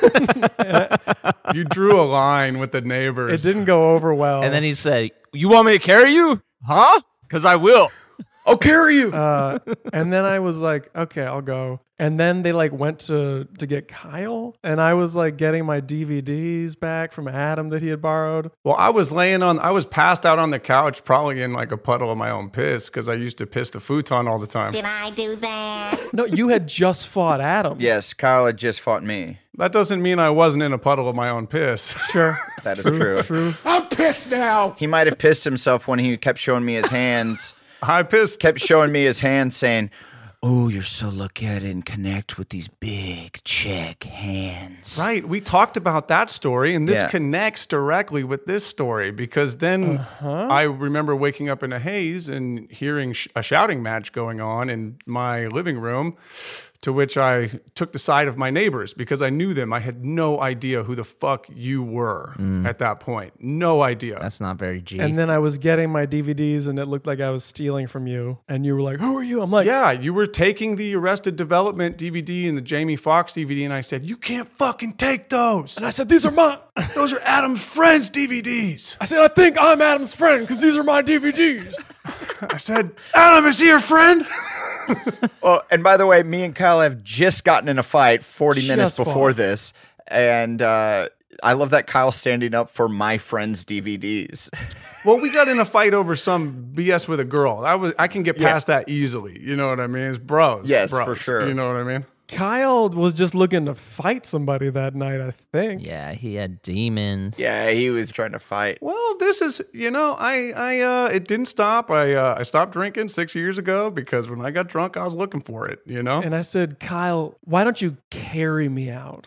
Speaker 1: You drew a line with the neighbors.
Speaker 2: It didn't go over well.
Speaker 5: And then he said, "You want me to carry you? Huh? Because I will."
Speaker 3: I'll carry you.
Speaker 2: uh, and then I was like, "Okay, I'll go." And then they like went to to get Kyle, and I was like getting my D V Ds back from Adam that he had borrowed.
Speaker 1: Well, I was laying on, I was passed out on the couch, probably in like a puddle of my own piss, because I used to piss the futon all the time.
Speaker 8: Did I do that?
Speaker 2: No, you had just fought Adam.
Speaker 3: Yes, Kyle had just fought me.
Speaker 1: That doesn't mean I wasn't in a puddle of my own piss.
Speaker 2: Sure.
Speaker 3: That is true.
Speaker 2: True.
Speaker 6: I'm pissed now.
Speaker 3: He might have pissed himself when he kept showing me his hands.
Speaker 1: I pissed.
Speaker 3: Kept showing me his hands, saying, "Oh, you're so lucky I didn't connect with these big chick hands."
Speaker 1: Right. We talked about that story, and this
Speaker 3: Yeah.
Speaker 1: connects directly with this story because then
Speaker 2: Uh-huh.
Speaker 1: I remember waking up in a haze and hearing sh- a shouting match going on in my living room, to which I took the side of my neighbors because I knew them. I had no idea who the fuck you were at that point. No idea.
Speaker 5: That's not very G.
Speaker 2: And then I was getting my D V Ds, and it looked like I was stealing from you. And you were like, "Who are you?" I'm like,
Speaker 1: Yeah, you were taking the Arrested Development D V D and the Jamie Foxx D V D, and I said, "You can't fucking take those.
Speaker 2: And I said, "These are mine."
Speaker 1: Those are Adam's friends' D V Ds."
Speaker 2: I said, "I think I'm Adam's friend because these are my D V Ds."
Speaker 1: I said, "Adam, is he your friend?"
Speaker 3: Oh, and by the way, me and Kyle have just gotten in a fight forty minutes
Speaker 2: Just
Speaker 3: before
Speaker 2: fought.
Speaker 3: this. And uh, I love that Kyle's standing up for my friend's D V Ds.
Speaker 1: Well, we got in a fight over some B S with a girl. I was I can get past that easily. You know what I mean? It's bros.
Speaker 3: Yes,
Speaker 1: bros.
Speaker 3: for sure.
Speaker 1: You know what I mean?
Speaker 2: Kyle was just looking to fight somebody that night, I think.
Speaker 5: yeah, he had demons.
Speaker 3: Yeah, he was trying to fight.
Speaker 1: Well, this is, you know, I, I, uh, it didn't stop. I, uh, I stopped drinking six years ago because when I got drunk, I was looking for it, you know?
Speaker 2: And I said, "Kyle, why don't you carry me out?"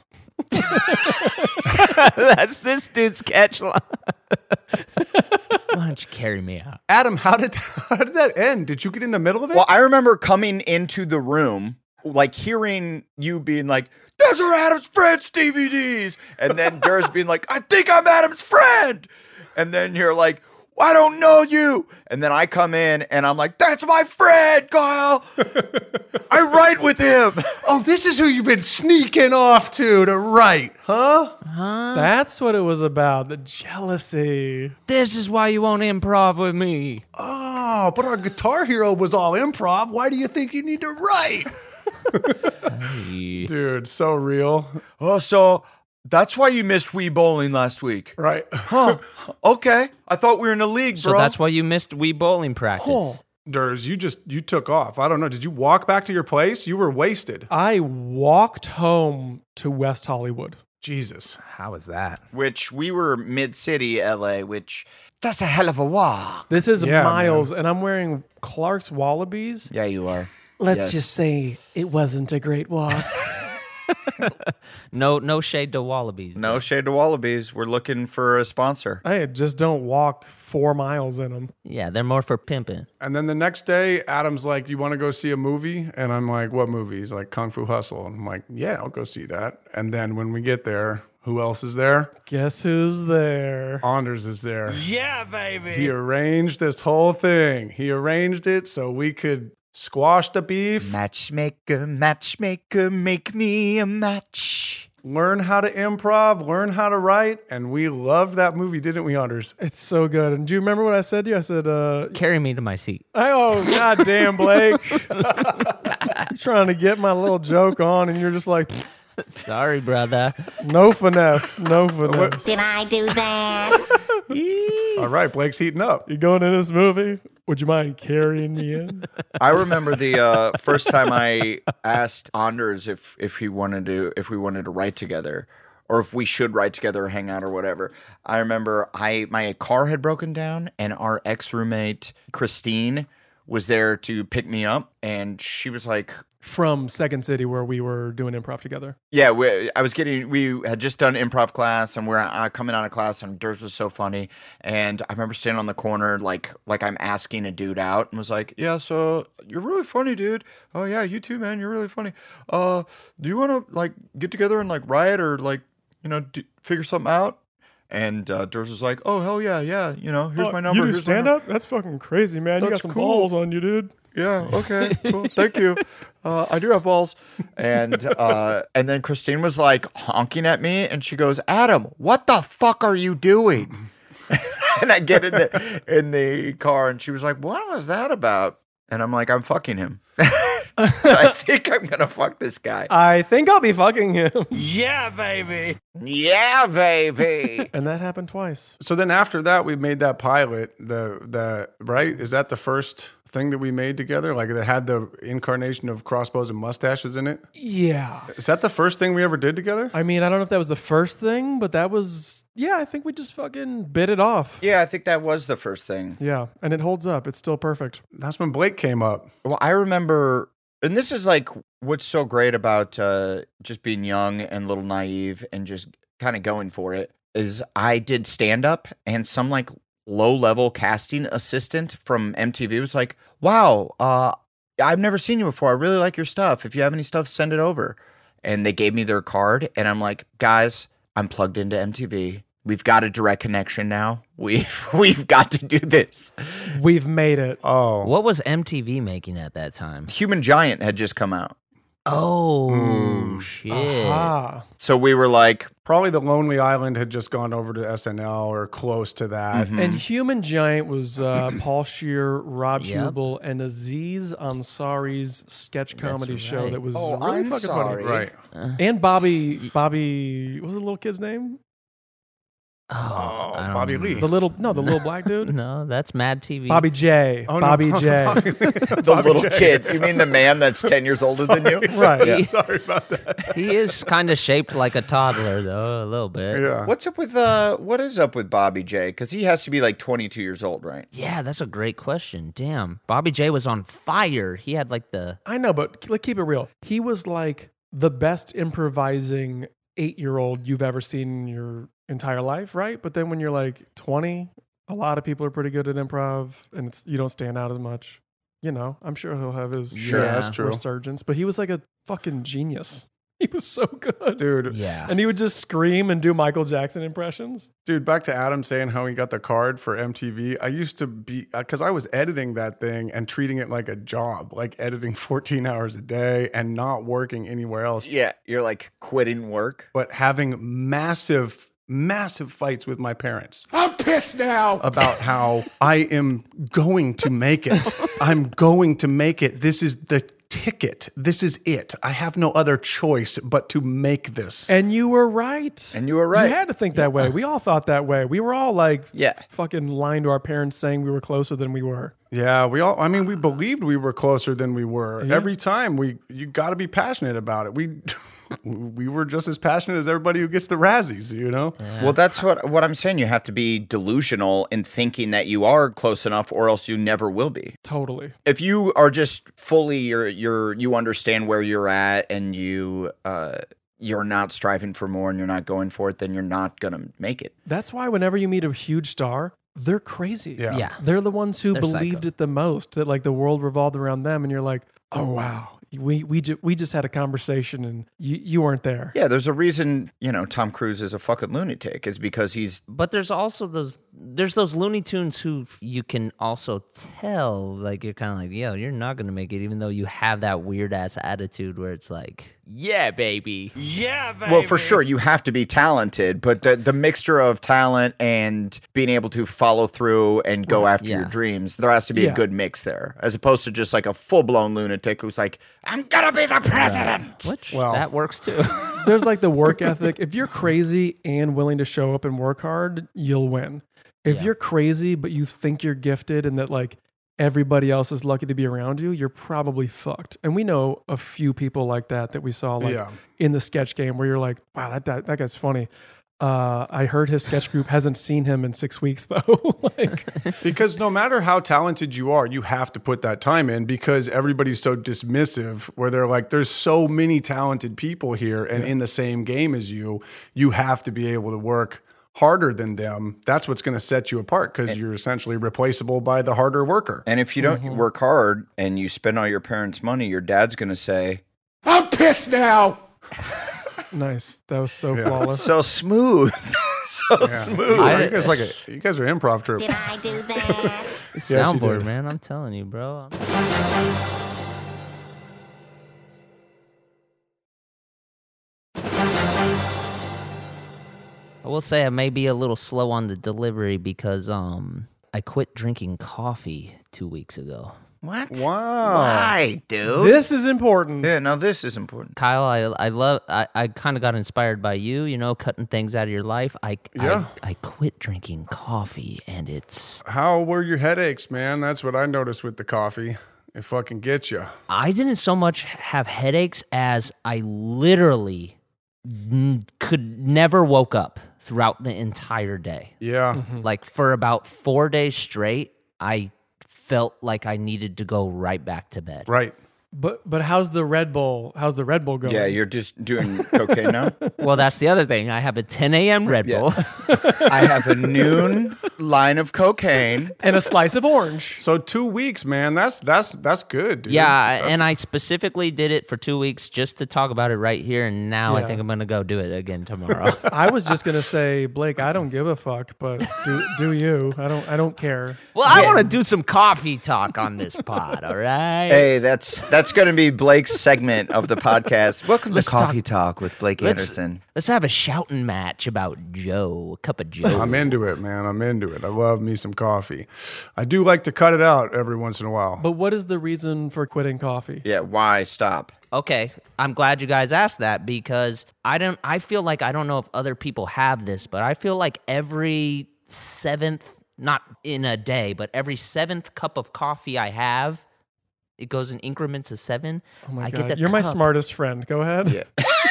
Speaker 5: That's this dude's catch line. Why don't you carry me out?
Speaker 1: Adam, how did, how did that end? Did you get in the middle of it?
Speaker 3: Well, I remember coming into the room, like hearing you being like, "Those are Adam's friend's D V Ds." And then Durs being like, "I think I'm Adam's friend." And then you're like, "I don't know you." And then I come in and I'm like, "That's my friend, Kyle. I write with him."
Speaker 1: Oh, this is who you've been sneaking off to to write, huh?
Speaker 2: That's what it was about, the jealousy.
Speaker 5: This is why you won't improv with me.
Speaker 1: Oh, Oh, but our Guitar Hero was all improv. Why do you think you need to write? Dude, so real.
Speaker 3: Oh, so that's why you missed Wii Bowling last week.
Speaker 1: Right.
Speaker 3: Huh. Okay. I thought we were in a league,
Speaker 5: So
Speaker 3: bro.
Speaker 5: that's why you missed Wii bowling practice.
Speaker 2: Oh.
Speaker 1: Durs, you just, you took off. I don't know. Did you walk back to your place? You were wasted.
Speaker 2: I walked home to West Hollywood.
Speaker 1: Jesus.
Speaker 9: How is that?
Speaker 3: Which we were mid-city L A, which that's a hell of a walk.
Speaker 2: This is
Speaker 1: Yeah,
Speaker 2: miles, and I'm wearing Clark's Wallabies.
Speaker 3: Yeah, you are.
Speaker 2: Let's
Speaker 3: Yes.
Speaker 2: just say it wasn't a great walk.
Speaker 5: No, no shade to Wallabies.
Speaker 3: No shade to Wallabies. We're looking for a sponsor.
Speaker 2: I just don't walk four miles in them.
Speaker 5: Yeah, they're more for pimping.
Speaker 1: And then the next day, Adam's like, you want to go see a movie? And I'm like, what movie? He's like, Kung Fu Hustle. And I'm like, yeah, I'll go see that. And then when we get there, who else is there?
Speaker 2: Guess who's there?
Speaker 1: Anders is there.
Speaker 6: Yeah, baby.
Speaker 1: He arranged this whole thing. He arranged it so we could squash the beef,
Speaker 3: Matchmaker, matchmaker, make me a match.
Speaker 1: learn how to improv, learn how to write. And we loved that movie, didn't we, Anders?
Speaker 2: It's so good. And do you remember what I said to you? I said, uh,
Speaker 5: Carry me to my seat.
Speaker 2: oh, goddamn, Blake. Trying to get my little joke on, and you're just like,
Speaker 5: Sorry, brother.
Speaker 2: no finesse, no finesse.
Speaker 8: Did I do that?
Speaker 1: All right, Blake's heating up.
Speaker 2: You going in this movie? Would you mind carrying me in?
Speaker 3: I remember the uh, first time I asked Anders if if he wanted to if we wanted to write together, or if we should write together or hang out or whatever. I remember I my car had broken down, and our ex roommate Christine was there to pick me up, and she was like,
Speaker 2: From Second City, where we were doing improv together.
Speaker 3: yeah, we, I was getting, we had just done improv class, and we're uh, coming out of class, and Durs was so funny. And I remember standing on the corner, like, like I'm asking a dude out, and was like, yeah, so you're really funny, dude. Oh yeah, you too, man. You're really funny. Uh, do you want to like get together and like write or like, you know, do, figure something out? And uh, Durs was like, oh hell yeah, yeah. You know, here's
Speaker 2: Oh,
Speaker 3: my number.
Speaker 2: You do
Speaker 3: here's my
Speaker 2: stand
Speaker 3: num-
Speaker 2: up? That's fucking crazy, man. you got
Speaker 3: That's
Speaker 2: some
Speaker 3: cool.
Speaker 2: balls on you, dude.
Speaker 3: Yeah. Okay. Cool. Thank you. Uh, I do have balls. And uh, and then Christine was like honking at me, and she goes, "Adam, what the fuck are you doing?" And I get in the in the car, and she was like, "What was that about?" And I'm like, "I'm fucking him. I think I'm gonna fuck this guy."
Speaker 2: I think I'll be fucking him.
Speaker 6: Yeah, baby.
Speaker 3: Yeah, baby.
Speaker 2: And that happened twice.
Speaker 1: So then after that, we made that pilot. The the right is that the first thing that we made together? Like that had the incarnation of crossbows and mustaches in it.
Speaker 2: Yeah.
Speaker 1: Is that the first thing we ever did together?
Speaker 2: I mean, I don't know if that was the first thing, but that was, yeah, I think we just fucking bit it off.
Speaker 3: Yeah, I think that was the first thing.
Speaker 2: Yeah. And it holds up. It's still perfect.
Speaker 1: That's when Blake came up.
Speaker 3: Well, I remember, and this is like what's so great about uh, just being young and a little naive and just kind of going for it is I did stand up, and some like low level casting assistant from M T V was like, wow, uh, I've never seen you before. I really like your stuff. If you have any stuff, send it over. And they gave me their card, and I'm like, guys, I'm plugged into M T V. We've got a direct connection now. We've we've got to do this.
Speaker 2: We've made it.
Speaker 1: Oh,
Speaker 5: What was M T V making at that time?
Speaker 3: Human Giant had just come out.
Speaker 5: Oh, shit.
Speaker 2: Ah.
Speaker 3: So we were like,
Speaker 1: probably the Lonely Island had just gone over to S N L or close to that.
Speaker 3: mhm.
Speaker 2: And Human Giant was uh, Paul Scheer, Rob
Speaker 5: Yep.
Speaker 2: Hubel, and Aziz Ansari's sketch comedy show
Speaker 5: right.
Speaker 2: that was
Speaker 3: Oh,
Speaker 2: really
Speaker 3: I'm
Speaker 2: fucking
Speaker 3: sorry.
Speaker 2: funny.
Speaker 1: Right.
Speaker 2: And Bobby, Bobby, what was the little kid's name?
Speaker 5: Oh,
Speaker 1: Oh,
Speaker 5: I don't
Speaker 1: Bobby
Speaker 5: remember.
Speaker 1: Lee.
Speaker 2: The little, no, the little black dude.
Speaker 5: No, that's Mad T V.
Speaker 2: Bobby J.
Speaker 1: Oh, no,
Speaker 2: Bobby J.
Speaker 1: Bobby Lee.
Speaker 3: the little kid. You mean the man that's ten years older than you?
Speaker 2: Right.
Speaker 3: Yeah.
Speaker 1: Sorry about that.
Speaker 5: He is kind of shaped like a toddler, though, a little bit.
Speaker 1: Yeah.
Speaker 3: What's up with uh? What is up with Bobby J? Because he has to be like twenty-two years old, right?
Speaker 5: Yeah, that's a great question. Damn. Bobby J was on fire. He had like the.
Speaker 2: I know, but let's keep it real. He was like the best improvising eight-year-old you've ever seen in your entire life, right? But then when you're like twenty, a lot of people are pretty good at improv, and it's, you don't stand out as much. You know, I'm sure he'll have his
Speaker 3: Sure,
Speaker 2: uh,
Speaker 1: that's true.
Speaker 2: resurgence, but he was like a fucking genius. He was so good,
Speaker 1: Dude,
Speaker 5: Yeah.
Speaker 2: and he would just scream and do Michael Jackson impressions.
Speaker 1: dude, back to Adam saying how he got the card for M T V. I used to be, because I was editing that thing and treating it like a job, like editing fourteen hours a day and not working anywhere else,
Speaker 3: Yeah, you're like quitting work.
Speaker 1: but having massive massive fights with my parents.
Speaker 6: I'm pissed now.
Speaker 1: About how I am going to make it. I'm going to make it. This is the ticket. This is it. I have no other choice but to make this.
Speaker 2: And you were right.
Speaker 3: And you were right.
Speaker 2: You had to think that way. We all thought that way. We were all like,
Speaker 3: yeah.
Speaker 2: fucking lying to our parents saying we were closer than we were.
Speaker 1: Yeah, we all, I mean, we believed we were closer than we were.
Speaker 2: Yeah.
Speaker 1: Every time we, you got to be passionate about it. We, we were just as passionate as everybody who gets the Razzies, you know?
Speaker 3: Yeah. Well, that's what, what I'm saying. You have to be delusional in thinking that you are close enough or else you never will be.
Speaker 2: Totally.
Speaker 3: If you are just fully, you're, you're, you understand where you're at and you, uh, you're not striving for more and you're not going for it, then you're not going to make it.
Speaker 2: That's why whenever you meet a huge star, they're crazy.
Speaker 1: Yeah.
Speaker 5: Yeah.
Speaker 2: They're the ones who
Speaker 5: They're
Speaker 2: believed
Speaker 5: psycho.
Speaker 2: it the most, that like the world revolved around them. And you're like, oh, wow. We we ju- we just had a conversation and you, you weren't there.
Speaker 3: Yeah, there's a reason, you know, Tom Cruise is a fucking lunatic is because he's...
Speaker 5: But there's also those there's those Looney Tunes who you can also tell, like you're kind of like, yo, you're not gonna make it, even though you have that weird ass attitude where it's like, yeah, baby.
Speaker 6: Yeah, baby.
Speaker 3: Well, for sure, you have to be talented, but the, the mixture of talent and being able to follow through and go after
Speaker 5: Yeah.
Speaker 3: your dreams, there has to be
Speaker 2: Yeah.
Speaker 3: a good mix there, as opposed to just like a full-blown lunatic who's like, I'm gonna be the president!
Speaker 5: Which
Speaker 1: Well-
Speaker 5: that works too.
Speaker 2: There's like the work ethic. If you're crazy and willing to show up and work hard, you'll win. If
Speaker 5: Yeah.
Speaker 2: you're crazy, but you think you're gifted and that like everybody else is lucky to be around you, you're probably fucked. And we know a few people like that that we saw like
Speaker 1: Yeah.
Speaker 2: in the sketch game where you're like, wow, that that, that guy's funny. Uh, I heard his sketch group hasn't seen him in six weeks though. like,
Speaker 1: Because no matter how talented you are, you have to put that time in because everybody's so dismissive where they're like, there's so many talented people here and in the same game as you, you have to be able to work harder than them. That's what's going to set you apart because you're essentially replaceable by the harder worker.
Speaker 3: And if you don't work hard and you spend all your parents' money, your dad's gonna say,
Speaker 6: I'm pissed now.
Speaker 2: nice. That was so
Speaker 1: Yeah.
Speaker 2: flawless.
Speaker 3: so smooth. so smooth.
Speaker 1: you guys like a, you guys are improv troupe.
Speaker 8: Did I do that?
Speaker 1: you
Speaker 5: Soundboard,
Speaker 1: did.
Speaker 5: man. I'm telling you, bro. I will say I may be a little slow on the delivery because um I quit drinking coffee two weeks ago.
Speaker 3: What?
Speaker 1: Wow.
Speaker 3: Why, dude?
Speaker 2: This is important.
Speaker 3: yeah, no, this is important.
Speaker 5: Kyle, I I love I, I kind of got inspired by you, you know, cutting things out of your life. I
Speaker 1: Yeah.
Speaker 5: I, I quit drinking coffee and it's
Speaker 1: How were your headaches, man? That's what I noticed with the coffee. It fucking gets you.
Speaker 5: I didn't so much have headaches as I literally n- could never woke up throughout the entire day.
Speaker 1: Yeah.
Speaker 5: Like for about four days straight, I felt like I needed to go right back to bed.
Speaker 1: Right.
Speaker 2: But but how's the Red Bull? How's the Red Bull going?
Speaker 3: Yeah, you're just doing cocaine now?
Speaker 5: Well, that's the other thing. I have a ten a.m. Red
Speaker 3: Yeah.
Speaker 5: Bull.
Speaker 3: I have a noon line of cocaine.
Speaker 2: and a slice of orange.
Speaker 1: So two weeks, man. That's that's that's good, dude.
Speaker 5: Yeah,
Speaker 1: That's-
Speaker 5: and I specifically did it for two weeks just to talk about it right here, and now I
Speaker 2: Yeah.
Speaker 5: think I'm gonna go do it again tomorrow.
Speaker 2: I was just gonna say, Blake, I don't give a fuck, but do do you? I don't I don't care.
Speaker 5: well, I want to do some coffee talk on this pod. All right.
Speaker 3: Hey, that's that's going to be Blake's segment of the podcast. Welcome
Speaker 5: Let's
Speaker 3: to Coffee Talk, with Blake
Speaker 5: Let's-
Speaker 3: Anderson.
Speaker 5: Let's have a shouting match about Joe, a cup of Joe.
Speaker 1: I'm into it, man. I'm into it. I love me some coffee. I do like to cut it out every once in a while.
Speaker 2: But what is the reason for quitting coffee?
Speaker 3: Yeah, why stop?
Speaker 5: Okay, I'm glad you guys asked that because I don't. I feel like I don't know if other people have this, but I feel like every seventh, not in a day, but every seventh cup of coffee I have, it goes in increments of seven.
Speaker 2: Oh my
Speaker 5: I
Speaker 2: god,
Speaker 5: get the
Speaker 2: you're my
Speaker 5: cup.
Speaker 2: smartest friend. Go ahead.
Speaker 3: Yeah.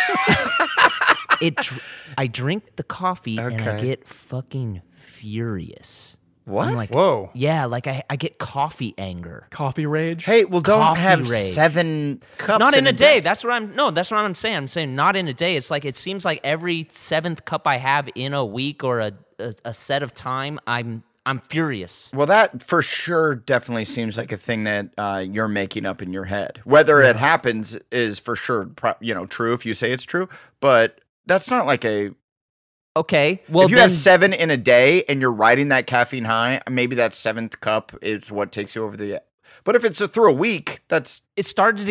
Speaker 5: It. dr- I drink the coffee and I
Speaker 3: Okay.
Speaker 5: get fucking furious.
Speaker 3: What?
Speaker 5: I'm like,
Speaker 1: Whoa.
Speaker 5: yeah, like I, I get coffee anger.
Speaker 2: Coffee rage.
Speaker 3: Hey, well, don't
Speaker 5: Coffee
Speaker 3: have
Speaker 5: rage.
Speaker 3: seven cups.
Speaker 5: Not in a day. That's what I'm. No, that's what I'm saying. I'm saying not in a day. It's like it seems like every seventh cup I have in a week or a a, a set of time, I'm I'm furious.
Speaker 3: Well, that for sure definitely seems like a thing that uh, you're making up in your head. Whether it happens is for sure, pro- you know, true if you say it's true. But that's not like a.
Speaker 5: Okay, well
Speaker 3: if you
Speaker 5: then,
Speaker 3: have seven in a day and you're riding that caffeine high, maybe that seventh cup is what takes you over the. But if it's a, through a week, that's
Speaker 5: it started to get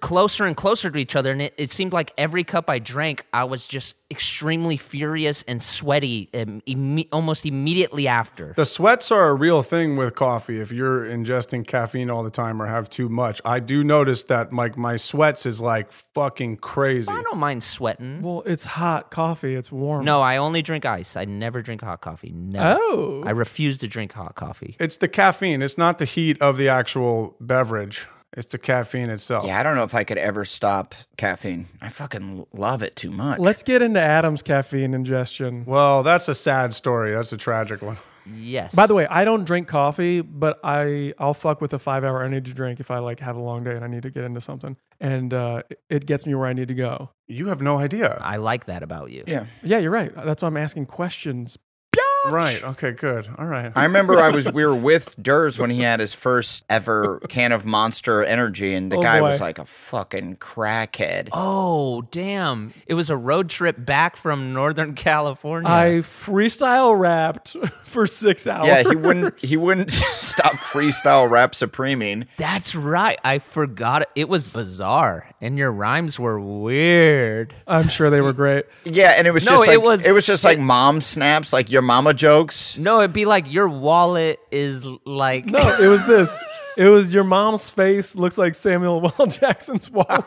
Speaker 5: closer and closer to each other, and it, it seemed like every cup I drank, I was just extremely furious and sweaty um, imme- almost immediately after.
Speaker 1: The sweats are a real thing with coffee. If you're ingesting caffeine all the time or have too much, I do notice that like my sweats is like fucking crazy.
Speaker 5: I don't mind sweating.
Speaker 2: Well, it's hot coffee. It's warm.
Speaker 5: No, I only drink ice. I never drink hot coffee. Never.
Speaker 2: Oh.
Speaker 5: I refuse to drink hot coffee.
Speaker 1: It's the caffeine. It's not the heat of the actual beverage. It's the caffeine itself.
Speaker 3: Yeah, I don't know if I could ever stop caffeine. I fucking love it too much.
Speaker 2: Let's get into Adam's caffeine ingestion.
Speaker 1: Well, that's a sad story. That's a tragic one.
Speaker 5: Yes.
Speaker 2: By the way, I don't drink coffee, but I I'll fuck with a five hour energy drink if I like have a long day and I need to get into something, and uh, it gets me where I need to go.
Speaker 1: You have no idea.
Speaker 5: I like that about you.
Speaker 3: Yeah.
Speaker 2: Yeah, you're right. That's why I'm asking questions.
Speaker 1: Right. Okay, good. All right.
Speaker 3: I remember I was we were with Durs when he had his first ever can of Monster Energy, and the
Speaker 2: Oh,
Speaker 3: guy
Speaker 2: boy.
Speaker 3: was like a fucking crackhead.
Speaker 5: Oh, damn. It was a road trip back from Northern California.
Speaker 2: I freestyle rapped for six hours.
Speaker 3: Yeah, he wouldn't he wouldn't stop freestyle rap supreming.
Speaker 5: That's right. I forgot it. It was bizarre, and your rhymes were weird.
Speaker 2: I'm sure they were great.
Speaker 3: Yeah, and it was
Speaker 5: No,
Speaker 3: just like,
Speaker 5: it was-
Speaker 3: it was just like mom snaps, like your mama jokes.
Speaker 5: No, it'd be like your wallet is like...
Speaker 2: No, it was this. It was your mom's face looks like Samuel L. Jackson's wallet.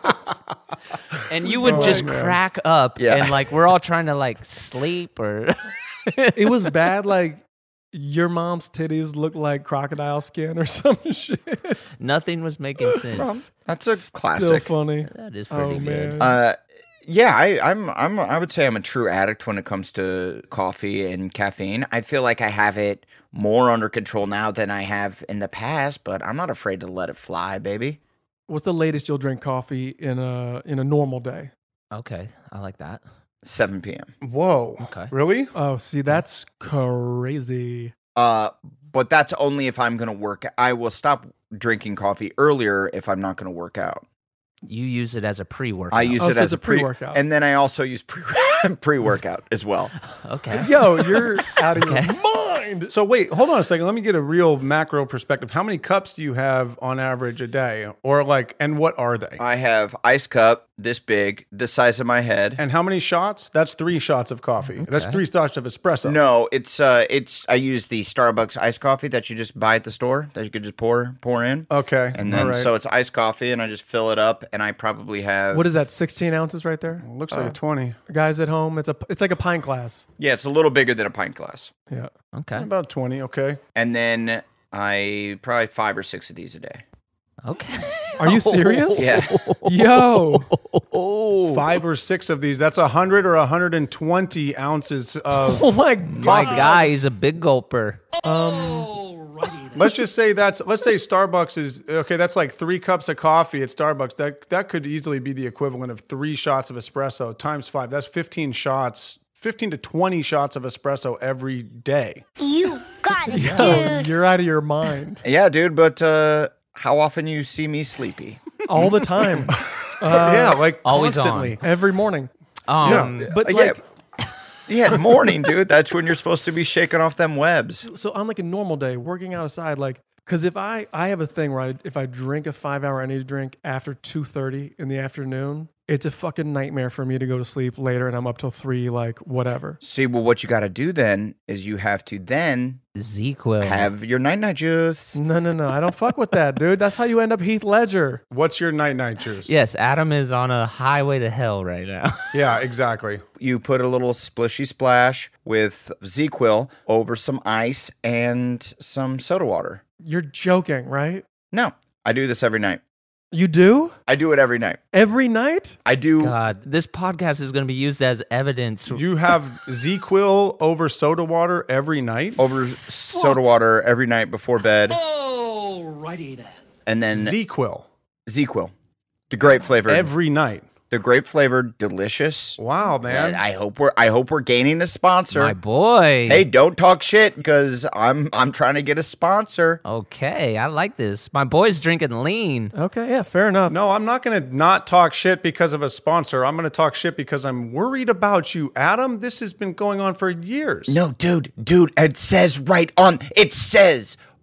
Speaker 5: and you would
Speaker 2: Oh,
Speaker 5: just
Speaker 2: man.
Speaker 5: crack up,
Speaker 3: Yeah.
Speaker 5: and like we're all trying to like sleep or...
Speaker 2: It was bad. Like your mom's titties looked like crocodile skin or some shit.
Speaker 5: Nothing was making sense.
Speaker 3: That's a
Speaker 2: Still
Speaker 3: classic.
Speaker 2: funny.
Speaker 5: That is pretty
Speaker 2: Oh
Speaker 5: good.
Speaker 2: man.
Speaker 3: Uh, yeah, I, I'm, I'm, I would say I'm a true addict when it comes to coffee and caffeine. I feel like I have it more under control now than I have in the past, but I'm not afraid to let it fly, baby.
Speaker 2: What's the latest you'll drink coffee in a in a normal day?
Speaker 5: Okay, I like that.
Speaker 3: seven p.m.
Speaker 1: Whoa.
Speaker 5: Okay.
Speaker 1: Really?
Speaker 2: Oh, see, that's crazy.
Speaker 3: Uh, but that's only if I'm going to work. I will stop drinking coffee earlier if I'm not going to work out.
Speaker 5: You use it as a pre-workout.
Speaker 3: I use
Speaker 2: Oh,
Speaker 3: it
Speaker 2: so
Speaker 3: as
Speaker 2: it's
Speaker 3: a
Speaker 2: a
Speaker 3: pre
Speaker 2: pre-workout.
Speaker 3: and then I also use pre pre-workout as well.
Speaker 5: Okay.
Speaker 2: Yo, you're out of
Speaker 5: Okay.
Speaker 2: your mind.
Speaker 1: So wait, hold on a second. Let me get a real macro perspective. How many cups do you have on average a day? Or like, and what are they?
Speaker 3: I have ice cup this big, the size of my head.
Speaker 1: And how many shots? That's three shots of coffee. That's three shots of espresso.
Speaker 3: No, it's uh, it's I use the Starbucks iced coffee that you just buy at the store that you could just pour pour in.
Speaker 1: Okay.
Speaker 3: And then
Speaker 1: all right.
Speaker 3: so it's iced coffee, and I just fill it up, and I probably have
Speaker 2: What is that? sixteen ounces right there,
Speaker 1: Looks like a twenty.
Speaker 2: guys at home. It's a it's like a pint glass.
Speaker 3: yeah, it's a little bigger than a pint glass,
Speaker 2: Yeah.
Speaker 5: Okay.
Speaker 1: About twenty. Okay.
Speaker 3: and then I probably five or six of these a day.
Speaker 5: Okay.
Speaker 2: Are you serious?
Speaker 3: Yeah,
Speaker 2: Yo.
Speaker 1: Five or six of these. That's a hundred or a hundred and twenty ounces of.
Speaker 2: Oh my
Speaker 5: My
Speaker 2: god.
Speaker 5: guy is a big gulper.
Speaker 1: Let's just say that's. Let's say Starbucks is okay. That's like three cups of coffee at Starbucks. That that could easily be the equivalent of three shots of espresso times five. That's fifteen shots. fifteen to twenty shots of espresso every day.
Speaker 8: You got it,
Speaker 2: Oh,
Speaker 8: dude.
Speaker 2: you're out of your mind.
Speaker 3: yeah, dude. But uh, how often you see me sleepy?
Speaker 2: All the time.
Speaker 1: yeah, like
Speaker 5: always on.
Speaker 1: constantly.
Speaker 2: Every morning.
Speaker 5: Um,
Speaker 1: Yeah.
Speaker 2: But
Speaker 3: Uh,
Speaker 2: like
Speaker 3: yeah, yeah, morning, dude. That's when you're supposed to be shaking off them webs.
Speaker 2: so on like a normal day, working outside, like because if I I have a thing where I, if I drink a five hour energy drink after two thirty in the afternoon, it's a fucking nightmare for me to go to sleep later, and I'm up till three, like whatever.
Speaker 3: See, well, what you got to do then is you have to then
Speaker 5: Zeke will.
Speaker 3: have your night night juice.
Speaker 2: No, no, no, I don't fuck with that, dude. That's how you end up Heath Ledger.
Speaker 1: What's your night night juice?
Speaker 5: Yes, Adam is on a highway to hell right now.
Speaker 1: Yeah, exactly.
Speaker 3: You put a little splishy splash with ZzzQuil over some ice and some soda water.
Speaker 2: You're joking, right?
Speaker 3: No, I do this every night.
Speaker 2: You do
Speaker 3: I do it every night.
Speaker 2: every night.
Speaker 3: I do.
Speaker 5: God, this podcast is going to be used as evidence.
Speaker 1: You have ZzzQuil over soda water every night.
Speaker 3: Over soda water every night before bed.
Speaker 6: Alrighty then.
Speaker 3: And then
Speaker 1: ZzzQuil
Speaker 3: ZzzQuil, the grape flavored,
Speaker 1: every night.
Speaker 3: the grape flavored, delicious.
Speaker 1: Wow, man.
Speaker 3: I hope we're I hope we're gaining a sponsor.
Speaker 5: My boy.
Speaker 3: Hey, don't talk shit because I'm I'm trying to get a sponsor.
Speaker 5: Okay, I like this. My boy's drinking lean.
Speaker 2: Okay, yeah, fair enough.
Speaker 1: No, I'm not going to not talk shit because of a sponsor. I'm going to talk shit because I'm worried about you, Adam. This has been going on for years.
Speaker 3: No, dude, dude, it says right on. It says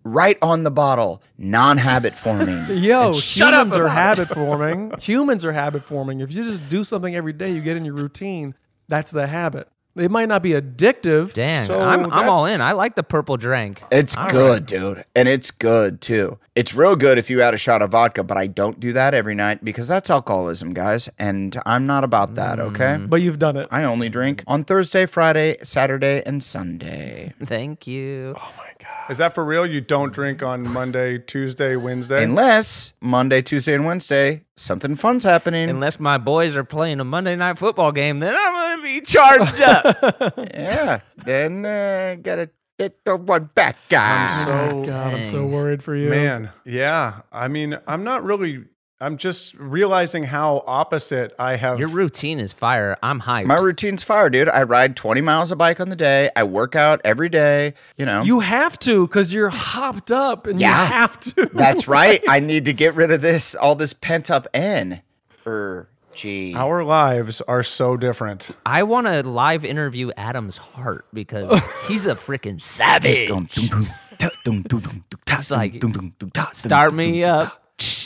Speaker 3: right on the bottle, non-habit forming.
Speaker 2: Yo,
Speaker 5: shut up
Speaker 2: humans are
Speaker 5: about
Speaker 2: habit forming. Humans are habit forming. If you just do something every day, you get in your routine. That's the habit. It might not be addictive.
Speaker 5: Dang,
Speaker 1: So
Speaker 5: I'm, I'm all
Speaker 1: that's-
Speaker 5: in. I like the purple drink.
Speaker 3: It's
Speaker 5: All
Speaker 3: good,
Speaker 5: right.
Speaker 3: dude. And it's good, too. It's real good if you add a shot of vodka, but I don't do that every night because that's alcoholism, guys. And I'm not about that, okay?
Speaker 2: But you've done it.
Speaker 3: I only drink on Thursday, Friday, Saturday, and Sunday.
Speaker 5: Thank you.
Speaker 1: Is that for real? You don't drink on Monday, Tuesday, Wednesday?
Speaker 3: Unless Monday, Tuesday, and Wednesday, something fun's happening.
Speaker 5: Unless my boys are playing a Monday night football game, then I'm going to be charged up.
Speaker 3: Yeah. Then uh, gotta get the one back, guy.
Speaker 1: so
Speaker 2: God, I'm so
Speaker 5: Dang.
Speaker 2: worried for you.
Speaker 1: Man, yeah. I mean, I'm not really. I'm just realizing how opposite I have.
Speaker 5: Your routine is fire. I'm hyped.
Speaker 3: My routine's fire, dude. I ride twenty miles a bike on the day. I work out every day. You know.
Speaker 2: You have to because you're hopped up and
Speaker 3: Yeah.
Speaker 2: you have to.
Speaker 3: That's right. I need to get rid of this, all this pent up N. Er, G.
Speaker 1: Our lives are so different.
Speaker 5: I want to live interview Adam's heart because he's a freaking savage.
Speaker 3: Going dum, dum, ta, dum, dum, dum, dum, ta,
Speaker 5: It's like,
Speaker 3: dum, dum, dum, ta, dum,
Speaker 5: Start
Speaker 3: dum,
Speaker 5: me
Speaker 3: dum,
Speaker 5: up.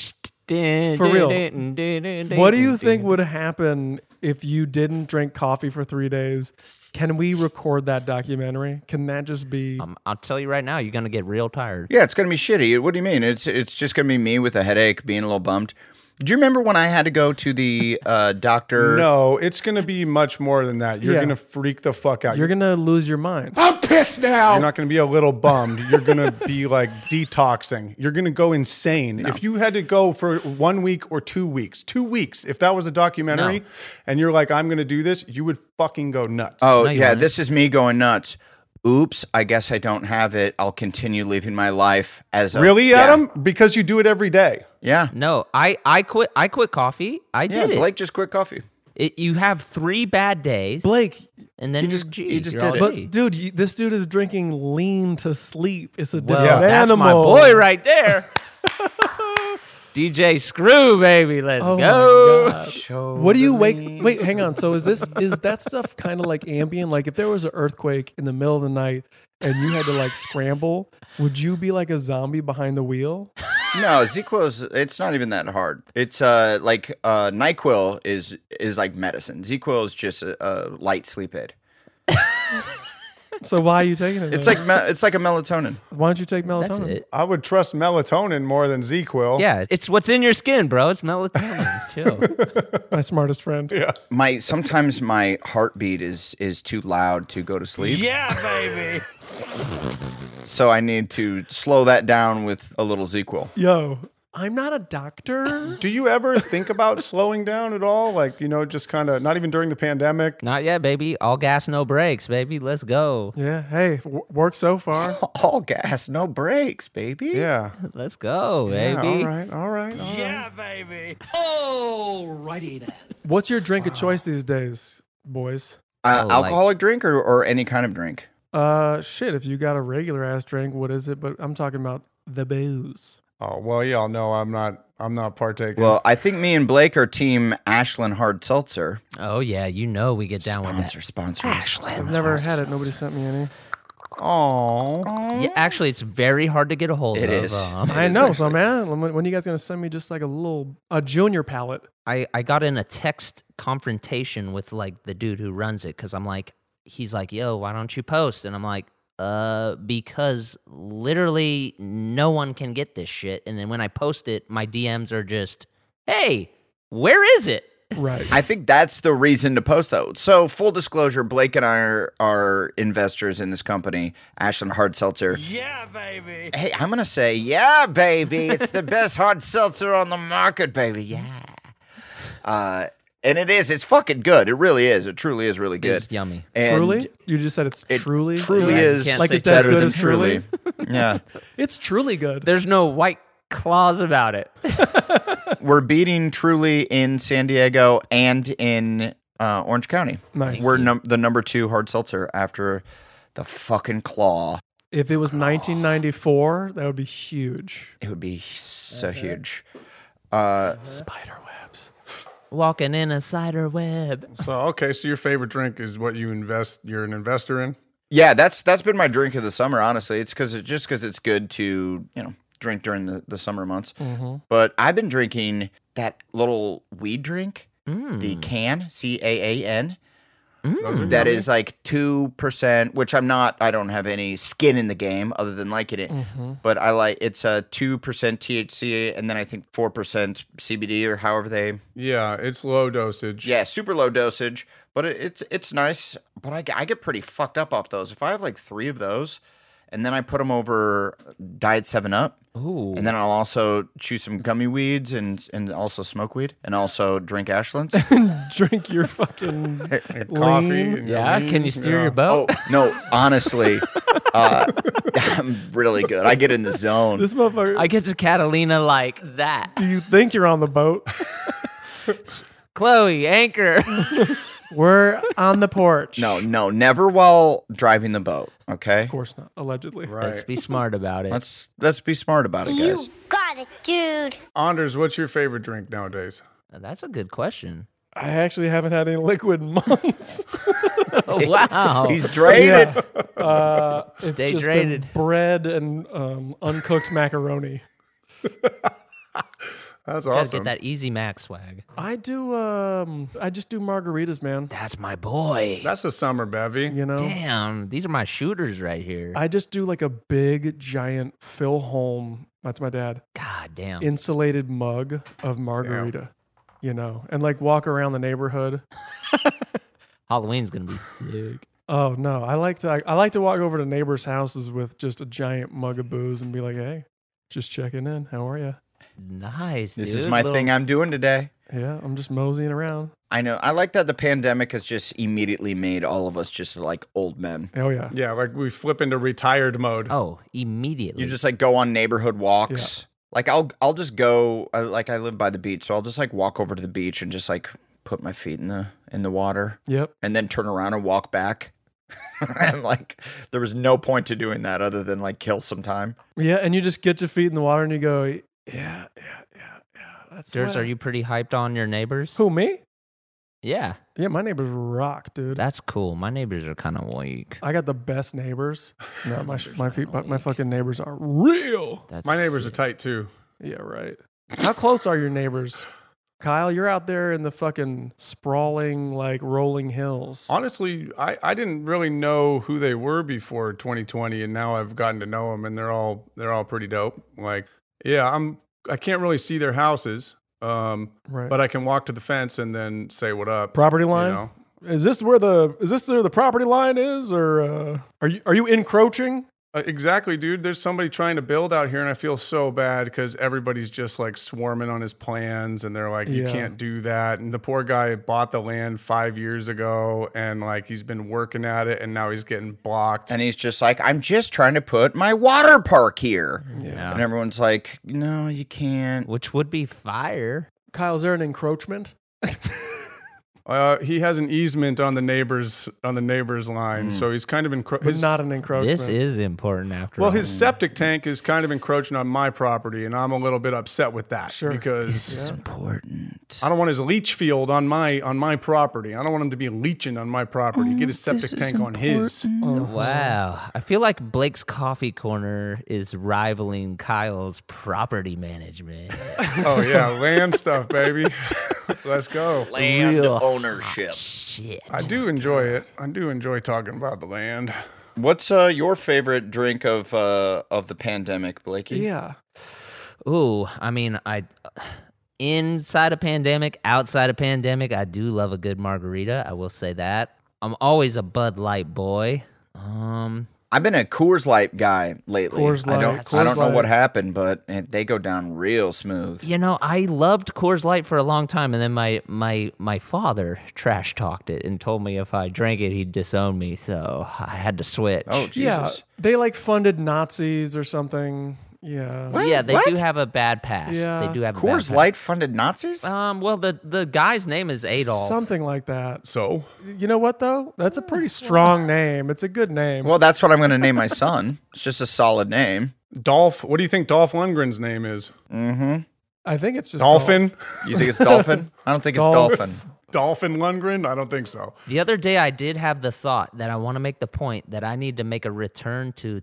Speaker 2: For real. What do you think would happen if you didn't drink coffee for three days? Can we record that documentary? Can that just be?
Speaker 5: Um, I'll tell you right now, you're going to get real tired.
Speaker 3: Yeah, it's gonna be shitty. What do you mean? It's it's just gonna be me with a headache, being a little bummed. Do you remember when I had to go to the uh, doctor?
Speaker 1: No, it's going to be much more than that. You're
Speaker 2: Yeah.
Speaker 1: going to freak the fuck out.
Speaker 2: You're gonna lose your mind.
Speaker 6: I'm pissed now.
Speaker 1: You're not going to be a little bummed. You're going to be like detoxing. You're going to go insane. If you had to go for one week or two weeks, two weeks, if that was a documentary
Speaker 5: No.
Speaker 1: and you're like, I'm going to do this, you would fucking go nuts.
Speaker 3: Oh
Speaker 5: No, you
Speaker 3: yeah,
Speaker 5: wouldn't.
Speaker 3: this is me going nuts. Oops, I guess I don't have it. I'll continue living my life as a
Speaker 1: Really,
Speaker 3: yeah.
Speaker 1: Adam? Because you do it every day.
Speaker 3: Yeah,
Speaker 5: No, I, I quit. I quit coffee. I
Speaker 3: yeah.
Speaker 5: did it.
Speaker 3: Blake just quit coffee.
Speaker 5: it. You have three bad days,
Speaker 2: Blake,
Speaker 5: and then
Speaker 3: you
Speaker 5: you're
Speaker 3: just-
Speaker 5: G.
Speaker 3: you just
Speaker 5: You're
Speaker 3: did
Speaker 5: all
Speaker 3: it.
Speaker 2: but
Speaker 5: G.
Speaker 2: dude, you, this dude is drinking lean to sleep. It's a
Speaker 5: well,
Speaker 2: different
Speaker 5: that's
Speaker 2: animal.
Speaker 5: my boy right there. D J Screw, baby, let's
Speaker 2: Oh
Speaker 5: go.
Speaker 2: my god! What do you wake? Wait, hang on. So is this is that stuff kind of like ambient? Like if there was an earthquake in the middle of the night and you had to like scramble, would you be like a zombie behind the wheel?
Speaker 3: No, ZzzQuil's it's not even that hard. It's uh like uh NyQuil is is like medicine. ZzzQuil is just a, a light sleep aid.
Speaker 2: So why are you taking it?
Speaker 3: It's
Speaker 2: then?
Speaker 3: like me- it's like a melatonin.
Speaker 2: why don't you take melatonin?
Speaker 5: That's it.
Speaker 1: I would trust melatonin more than Z-Quil.
Speaker 5: Yeah, it's what's in your skin, bro. It's melatonin. Chill.
Speaker 2: My smartest friend.
Speaker 1: Yeah.
Speaker 3: My sometimes my heartbeat is is too loud to go to sleep.
Speaker 6: Yeah, baby.
Speaker 3: So I need to slow that down with a little ZzzQuil.
Speaker 2: Yo, I'm not a doctor.
Speaker 1: Do you ever think about slowing down at all? Like, you know, just kind of not even during the pandemic.
Speaker 5: Not yet, baby. All gas, no brakes, baby. Let's go.
Speaker 2: Yeah. Hey, w- worked so far.
Speaker 3: All gas, no brakes, baby.
Speaker 1: Yeah.
Speaker 5: Let's go,
Speaker 1: Yeah,
Speaker 5: baby.
Speaker 1: all right. All right. All right.
Speaker 6: Yeah, baby. Alrighty then.
Speaker 2: What's your drink of choice these days, boys?
Speaker 3: Uh,
Speaker 5: Oh, like-
Speaker 3: alcoholic drink or, or any kind of drink?
Speaker 2: Uh, shit. If you got a regular ass drink, what is it? But I'm talking about the booze.
Speaker 1: Oh, well, y'all know I'm not I'm not partaking.
Speaker 3: Well, I think me and Blake are team Ashland Hard Seltzer.
Speaker 5: Oh yeah, you know we get down
Speaker 3: Sponsor,
Speaker 5: with
Speaker 3: sponsor.
Speaker 2: I've never had it. Nobody sent me any.
Speaker 1: oh.
Speaker 5: that. Yeah, actually, it's very hard to get a hold
Speaker 3: It
Speaker 5: of.
Speaker 3: is.
Speaker 5: Um,
Speaker 2: I know. So man, when, when you guys gonna send me just like a little a junior pallet?
Speaker 5: I I got in a text confrontation with like the dude who runs it because I'm like, he's like, yo, why don't you post? And I'm like, uh, because literally no one can get this shit. And then when I post it, my D Ms are just, hey, where is it?
Speaker 2: Right.
Speaker 3: I think that's the reason to post though. So full disclosure, Blake and I are, are investors in this company, Ashland Hard Seltzer.
Speaker 6: Yeah, baby.
Speaker 3: Hey, I'm gonna say, yeah, baby. It's the best hard seltzer on the market, baby. Yeah. Uh, and it is. It's fucking good. It really is. It truly is really good.
Speaker 5: It's yummy.
Speaker 3: And
Speaker 2: truly? You just said it's
Speaker 3: It
Speaker 2: truly
Speaker 3: truly
Speaker 2: good?
Speaker 3: is
Speaker 5: can't
Speaker 2: Like
Speaker 5: say
Speaker 2: it's as
Speaker 3: better
Speaker 2: good
Speaker 3: than
Speaker 2: as truly.
Speaker 3: yeah.
Speaker 2: It's truly good.
Speaker 5: There's no white claws about it.
Speaker 3: We're beating Truly in San Diego and in uh, Orange County.
Speaker 2: Nice.
Speaker 3: We're num- the number two hard seltzer after the fucking Claw.
Speaker 2: If it was nineteen ninety-four, that would be huge.
Speaker 3: It would be so huge. Uh,
Speaker 2: Spider webs.
Speaker 5: Walking in a cider web.
Speaker 1: So, okay, so your favorite drink is what you invest, you're an investor in?
Speaker 3: Yeah, that's that's been my drink of the summer. Honestly, it's because it just because it's good to you know drink during the, the summer months.
Speaker 2: Mm-hmm.
Speaker 3: But I've been drinking that little weed drink,
Speaker 5: Mm.
Speaker 3: the can C A A N.
Speaker 5: Mm.
Speaker 3: That is like two percent, which I'm not. I don't have any skin in the game other than liking it.
Speaker 2: Mm-hmm.
Speaker 3: But I like it's a two percent T H C and then I think four percent C B D or however they.
Speaker 1: Yeah, it's low dosage.
Speaker 3: Yeah, super low dosage, but it, it's it's nice. But I, get- I get pretty fucked up off those. If I have like three of those, and then I put them over Diet Seven Up,
Speaker 5: Ooh.
Speaker 3: and then I'll also chew some gummy weeds and and also smoke weed and also drink Ashlands.
Speaker 2: Drink your fucking
Speaker 1: Coffee.
Speaker 2: lean.
Speaker 1: And
Speaker 5: Yeah,
Speaker 1: lean,
Speaker 5: can you steer
Speaker 1: yeah.
Speaker 5: your boat?
Speaker 3: Oh no, honestly, uh, I'm really good. I get in the zone.
Speaker 2: This motherfucker.
Speaker 5: I get to Catalina like that.
Speaker 2: do you think you're on the boat?
Speaker 5: Chloe, anchor.
Speaker 2: We're on the porch.
Speaker 3: No, no, never while driving the boat. Okay,
Speaker 2: Of course not. Allegedly.
Speaker 5: Let's
Speaker 1: Right.
Speaker 5: be smart about it.
Speaker 3: let's let's be smart about it, guys.
Speaker 8: You got it, dude.
Speaker 1: Anders, what's your favorite drink nowadays?
Speaker 5: That's a good question.
Speaker 2: I actually haven't had any liquid in months.
Speaker 5: Oh, wow.
Speaker 3: He's drained.
Speaker 2: Yeah. Uh, it's
Speaker 5: Stay
Speaker 2: just
Speaker 5: drained.
Speaker 2: been bread and um, uncooked macaroni.
Speaker 1: That's
Speaker 5: Gotta
Speaker 1: awesome.
Speaker 5: get that Easy Mac swag.
Speaker 2: I do. Um, I just do margaritas, man.
Speaker 5: That's my boy.
Speaker 1: That's a summer bevy.
Speaker 2: You know.
Speaker 5: Damn, these are my shooters right here.
Speaker 2: I just do like a big, giant Phil Holm. That's my dad.
Speaker 5: God damn.
Speaker 2: Insulated mug of margarita. You know, and like walk around the neighborhood.
Speaker 5: Halloween's gonna be sick.
Speaker 2: Oh no, I like to. I, I like to walk over to neighbors' houses with just a giant mug of booze and be like, "Hey, just checking in. How are you?"
Speaker 5: Nice.
Speaker 3: This
Speaker 5: dude.
Speaker 3: is my
Speaker 5: Little-
Speaker 3: thing I'm doing today.
Speaker 2: Yeah, I'm just moseying around.
Speaker 3: I know. I like that the pandemic has just immediately made all of us just like old men.
Speaker 2: Oh yeah.
Speaker 1: Yeah, like we flip into retired mode.
Speaker 5: Oh, immediately.
Speaker 3: You just like go on neighborhood walks. Like I'll I'll just go. I, like I live by the beach, so I'll just like walk over to the beach and just like put my feet in the in the water,
Speaker 2: Yep.
Speaker 3: and then turn around and walk back. And like there was no point to doing that other than like kill some time.
Speaker 2: Yeah, and you just get your feet in the water and you go, yeah, yeah, yeah, yeah. That's
Speaker 5: Durs,
Speaker 2: wet.
Speaker 5: are you pretty hyped on your neighbors?
Speaker 2: Who, me?
Speaker 5: Yeah,
Speaker 2: Yeah, my neighbors rock, dude.
Speaker 5: that's cool. My neighbors are kind of weak.
Speaker 2: I got the best neighbors. No, my sh- my feet, my, my fucking neighbors are real.
Speaker 5: That's
Speaker 1: My neighbors are
Speaker 5: sick.
Speaker 1: tight too.
Speaker 2: Yeah, right. How close are your neighbors? Kyle, you're out there in the fucking sprawling, like rolling hills.
Speaker 1: Honestly, I, I didn't really know who they were before twenty twenty, and now I've gotten to know them, and they're all they're all pretty dope. Like, yeah, I'm I can't really see their houses, um,
Speaker 2: Right.
Speaker 1: but I can walk to the fence and then say what up.
Speaker 2: Property
Speaker 1: you
Speaker 2: line?
Speaker 1: know?
Speaker 2: Is this where the is this where the property line is, or uh, are you are you encroaching?
Speaker 1: Uh, exactly, dude. There's somebody trying to build out here, and I feel so bad because everybody's just like swarming on his plans, and they're like, "You
Speaker 2: Yeah.
Speaker 1: can't do that." And the poor guy bought the land five years ago, and like he's been working at it, and now he's getting blocked.
Speaker 3: And he's just like, I'm just trying to put my water park here.
Speaker 5: Yeah.
Speaker 3: And everyone's like, no, you can't.
Speaker 5: Which would be fire.
Speaker 2: Kyle, is there an encroachment?
Speaker 1: Uh, he has an easement on the neighbor's on the neighbor's line, so he's kind of encro-
Speaker 2: But
Speaker 1: his,
Speaker 2: not an encroachment.
Speaker 5: This is important after
Speaker 1: well,
Speaker 5: all.
Speaker 1: his septic tank is kind of encroaching on my property, and I'm a little bit upset with that
Speaker 2: Sure.
Speaker 1: because
Speaker 3: This is important.
Speaker 1: I don't want his leach field on my on my property. I don't want him to be leaching on my property. Get his septic tank on his.
Speaker 5: Wow. I feel like Blake's Coffee Corner is rivaling Kyle's property management.
Speaker 1: Oh yeah, land stuff, baby. Let's go.
Speaker 3: Land
Speaker 5: Real
Speaker 3: ownership.
Speaker 5: Shit.
Speaker 1: I do enjoy it. I do enjoy talking about the land.
Speaker 3: What's uh, your favorite drink of uh, of the pandemic, Blakey?
Speaker 2: Yeah.
Speaker 5: Ooh, I mean, I inside a pandemic, outside a pandemic, I do love a good margarita. I will say that. I'm always a Bud Light boy. Um,
Speaker 3: I've been a Coors Light guy lately.
Speaker 2: Coors
Speaker 3: I don't,
Speaker 2: Light,
Speaker 3: I don't
Speaker 2: Coors
Speaker 3: know what
Speaker 2: Light.
Speaker 3: happened, but it, they go down real smooth.
Speaker 5: you know, I loved Coors Light for a long time, and then my my my father trash talked it and told me if I drank it, he'd disown me. So I had to switch.
Speaker 3: Oh,
Speaker 2: Yeah.
Speaker 3: Jesus.
Speaker 2: They like funded Nazis or something. Yeah.
Speaker 3: What?
Speaker 5: yeah, they
Speaker 3: What?
Speaker 5: do have a bad past.
Speaker 2: Yeah.
Speaker 5: They do have a
Speaker 3: Coors
Speaker 5: bad
Speaker 3: Light funded Nazis?
Speaker 5: past. Um, well, the the guy's name is Adolf.
Speaker 2: Something like that.
Speaker 1: So
Speaker 2: You know what though? That's a pretty strong name. It's a good name.
Speaker 3: Well, that's what I'm going to name my son. It's just a solid name.
Speaker 1: Dolph, what do you think Dolph Lundgren's name is?
Speaker 3: Mm-hmm.
Speaker 2: I think it's just
Speaker 1: Dolphin.
Speaker 3: You think it's Dolphin? I don't think it's
Speaker 2: Dolph-
Speaker 3: Dolphin.
Speaker 1: Dolphin Lundgren? I don't think so.
Speaker 5: The other day, I did have the thought that I want to make the point that I need to make a return to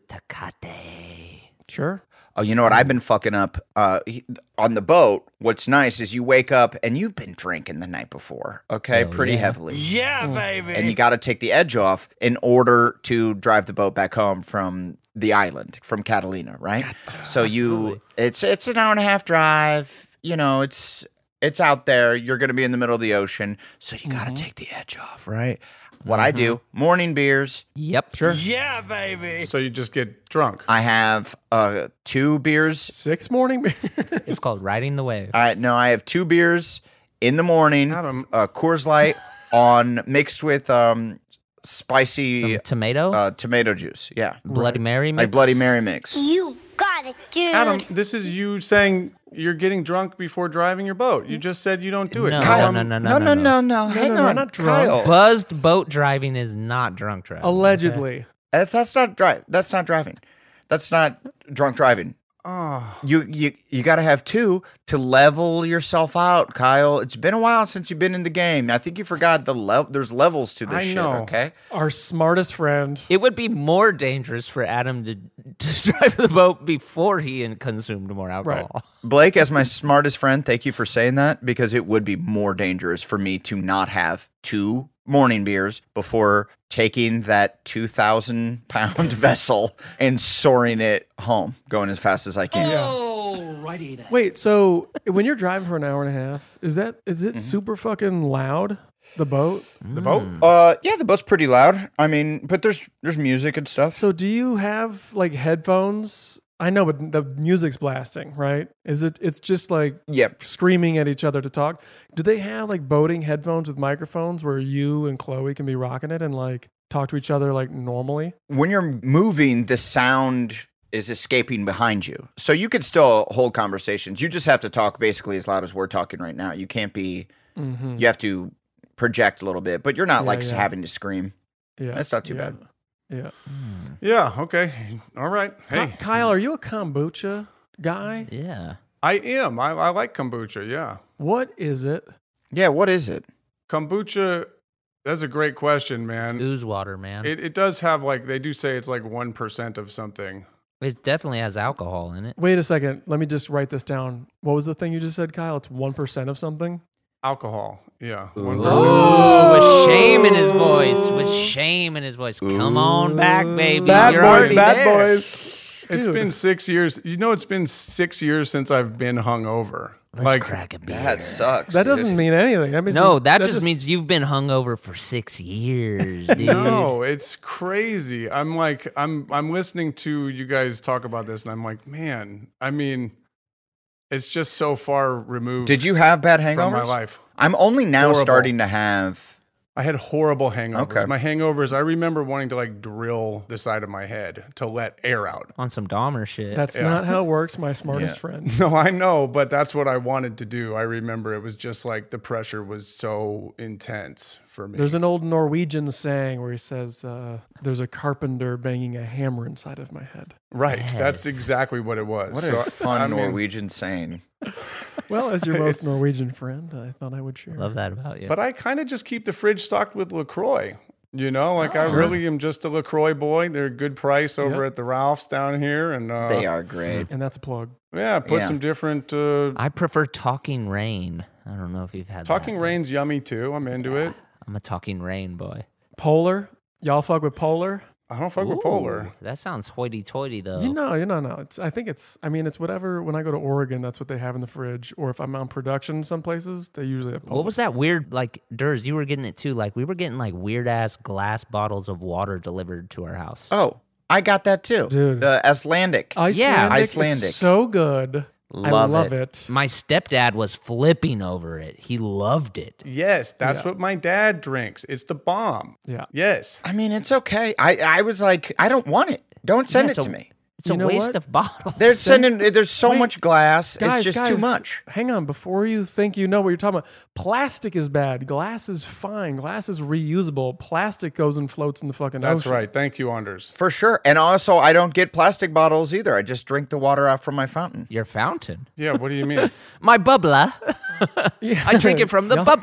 Speaker 5: Tecate.
Speaker 2: Sure.
Speaker 3: Oh, you know what? I've been fucking up uh, he- on the boat. What's nice is you wake up and you've been drinking the night before, okay?
Speaker 5: Oh,
Speaker 3: Pretty
Speaker 5: yeah.
Speaker 3: heavily.
Speaker 6: Yeah, baby.
Speaker 3: And you got to take the edge off in order to drive the boat back home from the island, from Catalina, right? So you, it's it's an hour and a half drive. You know, it's it's out there. You're going to be in the middle of the ocean, so you got to take the edge off, right? What I do, morning beers.
Speaker 5: Yep. Sure.
Speaker 6: Yeah, baby.
Speaker 1: So you just get drunk.
Speaker 3: I have uh, two beers.
Speaker 2: Six morning beers.
Speaker 5: It's called Riding the Wave.
Speaker 3: I no, I have two beers in the morning.
Speaker 1: Adam.
Speaker 3: Uh, Coors Light on mixed with um, spicy
Speaker 5: Some tomato,
Speaker 3: uh, tomato juice. Yeah,
Speaker 5: Bloody Mary mix.
Speaker 3: like Bloody Mary mix.
Speaker 8: You got it, dude.
Speaker 1: Adam, this is you saying you're getting drunk before driving your boat. You just said you don't do it.
Speaker 5: No,
Speaker 1: Kyle,
Speaker 5: no, no,
Speaker 3: no,
Speaker 5: no,
Speaker 3: no, no, no. Hang
Speaker 2: no,
Speaker 3: on,
Speaker 2: not drunk.
Speaker 3: Kyle.
Speaker 5: Buzzed boat driving is not drunk driving.
Speaker 2: Allegedly.
Speaker 3: That's, that's not drive. That's not driving. That's not drunk driving.
Speaker 1: Oh,
Speaker 3: You you you got to have two to level yourself out, Kyle. It's been a while since you've been in the game. I think you forgot the level. There's levels to this
Speaker 1: I
Speaker 3: shit.
Speaker 1: know.
Speaker 3: Okay.
Speaker 2: Our smartest friend.
Speaker 5: It would be more dangerous for Adam to, to drive the boat before he in- consumed more alcohol.
Speaker 3: Blake, as my smartest friend, thank you for saying that because it would be more dangerous for me to not have two morning beers before taking that two thousand pound vessel and soaring it home, going as fast as I can.
Speaker 6: Alrighty then.
Speaker 2: Wait, so when you're driving for an hour and a half, is that is
Speaker 3: Mm-hmm.
Speaker 2: it super fucking loud? The boat?
Speaker 1: the boat?
Speaker 3: Uh, yeah, the boat's pretty loud. I mean, but there's there's music and stuff.
Speaker 2: So do you have like headphones? I know, but the music's blasting, right? Is it? It's just like
Speaker 3: Yep.
Speaker 2: screaming at each other to talk. Do they have like boating headphones with microphones where you and Chloe can be rocking it and like talk to each other like normally?
Speaker 3: When you're moving, the sound is escaping behind you. So you could still hold conversations. You just have to talk basically as loud as we're talking right now. You can't be,
Speaker 2: Mm-hmm.
Speaker 3: you have to project a little bit, but you're not
Speaker 2: Yeah,
Speaker 3: like
Speaker 2: yeah.
Speaker 3: having to scream.
Speaker 2: Yeah,
Speaker 3: That's not too
Speaker 2: yeah.
Speaker 3: bad.
Speaker 2: Yeah.
Speaker 1: Yeah, okay. All right. Hey,
Speaker 2: Ky- Kyle, are you a kombucha guy?
Speaker 5: Yeah.
Speaker 1: I am. I, I like kombucha, yeah.
Speaker 2: What is it?
Speaker 3: Yeah, what is it?
Speaker 1: Kombucha, that's a great question, man.
Speaker 5: Ooze water, man. It,
Speaker 1: It, it does have like, they do say it's like one percent of something.
Speaker 5: definitely has alcohol in it.
Speaker 2: Wait a second. Let me just write this down. What was the thing you just said, Kyle? It's one percent of something?
Speaker 1: Alcohol, yeah. one percent.
Speaker 5: Oh, with shame in his voice. With shame in his voice. Come on back, baby.
Speaker 2: Bad
Speaker 5: You're
Speaker 2: boys,
Speaker 5: already
Speaker 2: bad
Speaker 5: there.
Speaker 2: boys.
Speaker 1: It's
Speaker 2: Dude.
Speaker 1: been six years. You know, it's been six years since I've been hungover.
Speaker 5: Let's
Speaker 1: like,
Speaker 5: crack a beer.
Speaker 3: That sucks.
Speaker 2: That
Speaker 3: dude.
Speaker 2: doesn't mean anything. That means
Speaker 5: No,
Speaker 2: you-
Speaker 5: that, just, means you've been hungover for six years, dude.
Speaker 1: no, it's crazy. I'm like, I'm, I'm listening to you guys talk about this, and I'm like, man. I mean, it's just so far removed.
Speaker 3: Did you have bad
Speaker 1: from my
Speaker 3: hangovers?
Speaker 1: life?
Speaker 3: I'm only now
Speaker 1: Horrible.
Speaker 3: starting to have.
Speaker 1: I had horrible hangovers.
Speaker 3: Okay.
Speaker 1: My hangovers, I remember wanting to like drill the side of my head to let air out.
Speaker 5: On some Dahmer shit.
Speaker 2: That's
Speaker 1: Yeah.
Speaker 2: not how it works, my smartest
Speaker 3: Yeah.
Speaker 2: friend.
Speaker 1: No, I know, but that's what I wanted to do. I remember it was just like the pressure was so intense for me.
Speaker 2: There's an old Norwegian saying where he says, uh, there's a carpenter banging a hammer inside of my head.
Speaker 1: right. That's
Speaker 5: Yes.
Speaker 1: exactly what it was.
Speaker 3: What
Speaker 1: So,
Speaker 3: a fun
Speaker 1: I mean,
Speaker 3: Norwegian saying.
Speaker 2: Well, as your most Norwegian friend, I thought I would share.
Speaker 5: Love that about you.
Speaker 1: But I kind of just keep the fridge stocked with LaCroix. You know, like I
Speaker 2: Sure.
Speaker 1: really am just a LaCroix boy. They're a good price over
Speaker 2: Yep.
Speaker 1: at the Ralph's down here. And uh,
Speaker 3: They are great.
Speaker 2: And that's a plug.
Speaker 1: Yeah, put
Speaker 3: Yeah.
Speaker 1: some different. Uh,
Speaker 5: I prefer Talking Rain. I don't know if you've had
Speaker 1: Talking
Speaker 5: that.
Speaker 1: Rain's yummy too. I'm into it.
Speaker 5: I'm a Talking Rain boy.
Speaker 2: Polar. Y'all fuck with Polar?
Speaker 1: I don't fuck with Polar.
Speaker 5: Ooh, That sounds hoity-toity, though.
Speaker 2: You know, you know, no. It's. I think it's. I mean, it's whatever. When I go to Oregon, that's what they have in the fridge. Or if I'm on production, some places they usually have. Polar.
Speaker 5: What was that weird, like, Durs, you were getting it too. Like, we were getting, like, weird-ass glass bottles of water delivered to our house.
Speaker 3: Oh, I got that too.
Speaker 2: Dude.
Speaker 3: Uh, Icelandic.
Speaker 2: Icelandic?
Speaker 5: Yeah.
Speaker 2: It's
Speaker 3: Icelandic.
Speaker 2: so good. I
Speaker 3: Love
Speaker 2: love
Speaker 3: it.
Speaker 2: it.
Speaker 5: My stepdad was flipping over it. He loved it.
Speaker 1: Yes, that's
Speaker 2: Yeah.
Speaker 1: what my dad drinks. It's the bomb.
Speaker 2: Yeah.
Speaker 1: Yes.
Speaker 3: I mean, it's okay. I, I was like, I don't want it. Don't send
Speaker 5: Yeah,
Speaker 3: it
Speaker 5: it's
Speaker 3: to
Speaker 5: a-
Speaker 3: me.
Speaker 5: It's
Speaker 2: You
Speaker 5: a
Speaker 2: know
Speaker 5: waste
Speaker 2: what?
Speaker 5: of bottles.
Speaker 3: They're sending. There's so
Speaker 2: Wait.
Speaker 3: much glass.
Speaker 2: Guys,
Speaker 3: it's just too
Speaker 2: guys,
Speaker 3: much.
Speaker 2: Hang on, before you think you know what you're talking about, plastic is bad. Glass is fine. Glass is reusable. Plastic goes and floats in the fucking
Speaker 1: That's
Speaker 2: ocean.
Speaker 1: right. Thank you, Anders.
Speaker 3: For sure. And also, I don't get plastic bottles either. I just drink the water out from my fountain.
Speaker 5: Your fountain.
Speaker 1: Yeah, what do you mean?
Speaker 5: My bubbler.
Speaker 2: Yeah.
Speaker 5: I drink it from the
Speaker 2: Y'all-
Speaker 5: bubbler.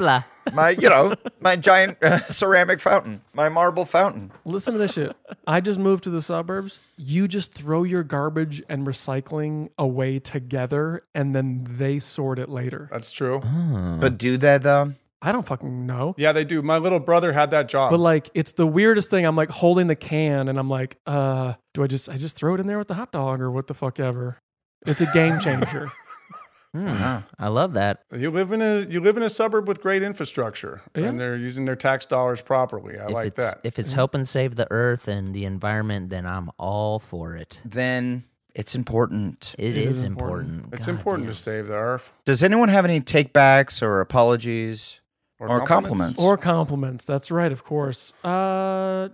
Speaker 3: My, you know, my giant uh, ceramic fountain, my marble fountain.
Speaker 2: Listen to this shit. I just moved to the suburbs. You just throw your garbage and recycling away together, and then they sort it later.
Speaker 1: That's true.
Speaker 3: But do that though?
Speaker 2: I don't fucking know.
Speaker 1: Yeah, they do. My little brother had that job.
Speaker 2: But like, it's the weirdest thing. I'm like holding the can, and I'm like, uh, do I just I just throw it in there with the hot dog or what the fuck ever? It's a game changer.
Speaker 5: Hmm. I love that.
Speaker 1: You live in a you live in a suburb with great infrastructure,
Speaker 2: Yeah.
Speaker 1: and they're using their tax dollars properly. I
Speaker 5: if
Speaker 1: like
Speaker 5: it's,
Speaker 1: that.
Speaker 5: If it's helping save the earth and the environment, then I'm all for it.
Speaker 3: Then it's important.
Speaker 5: It,
Speaker 2: It
Speaker 5: is,
Speaker 2: is
Speaker 5: important.
Speaker 2: important.
Speaker 1: It's
Speaker 5: God
Speaker 1: important
Speaker 5: damn.
Speaker 1: to save the earth.
Speaker 3: Does anyone have any takebacks or apologies or, compliments?
Speaker 2: Or compliments. That's right, of course. Uh,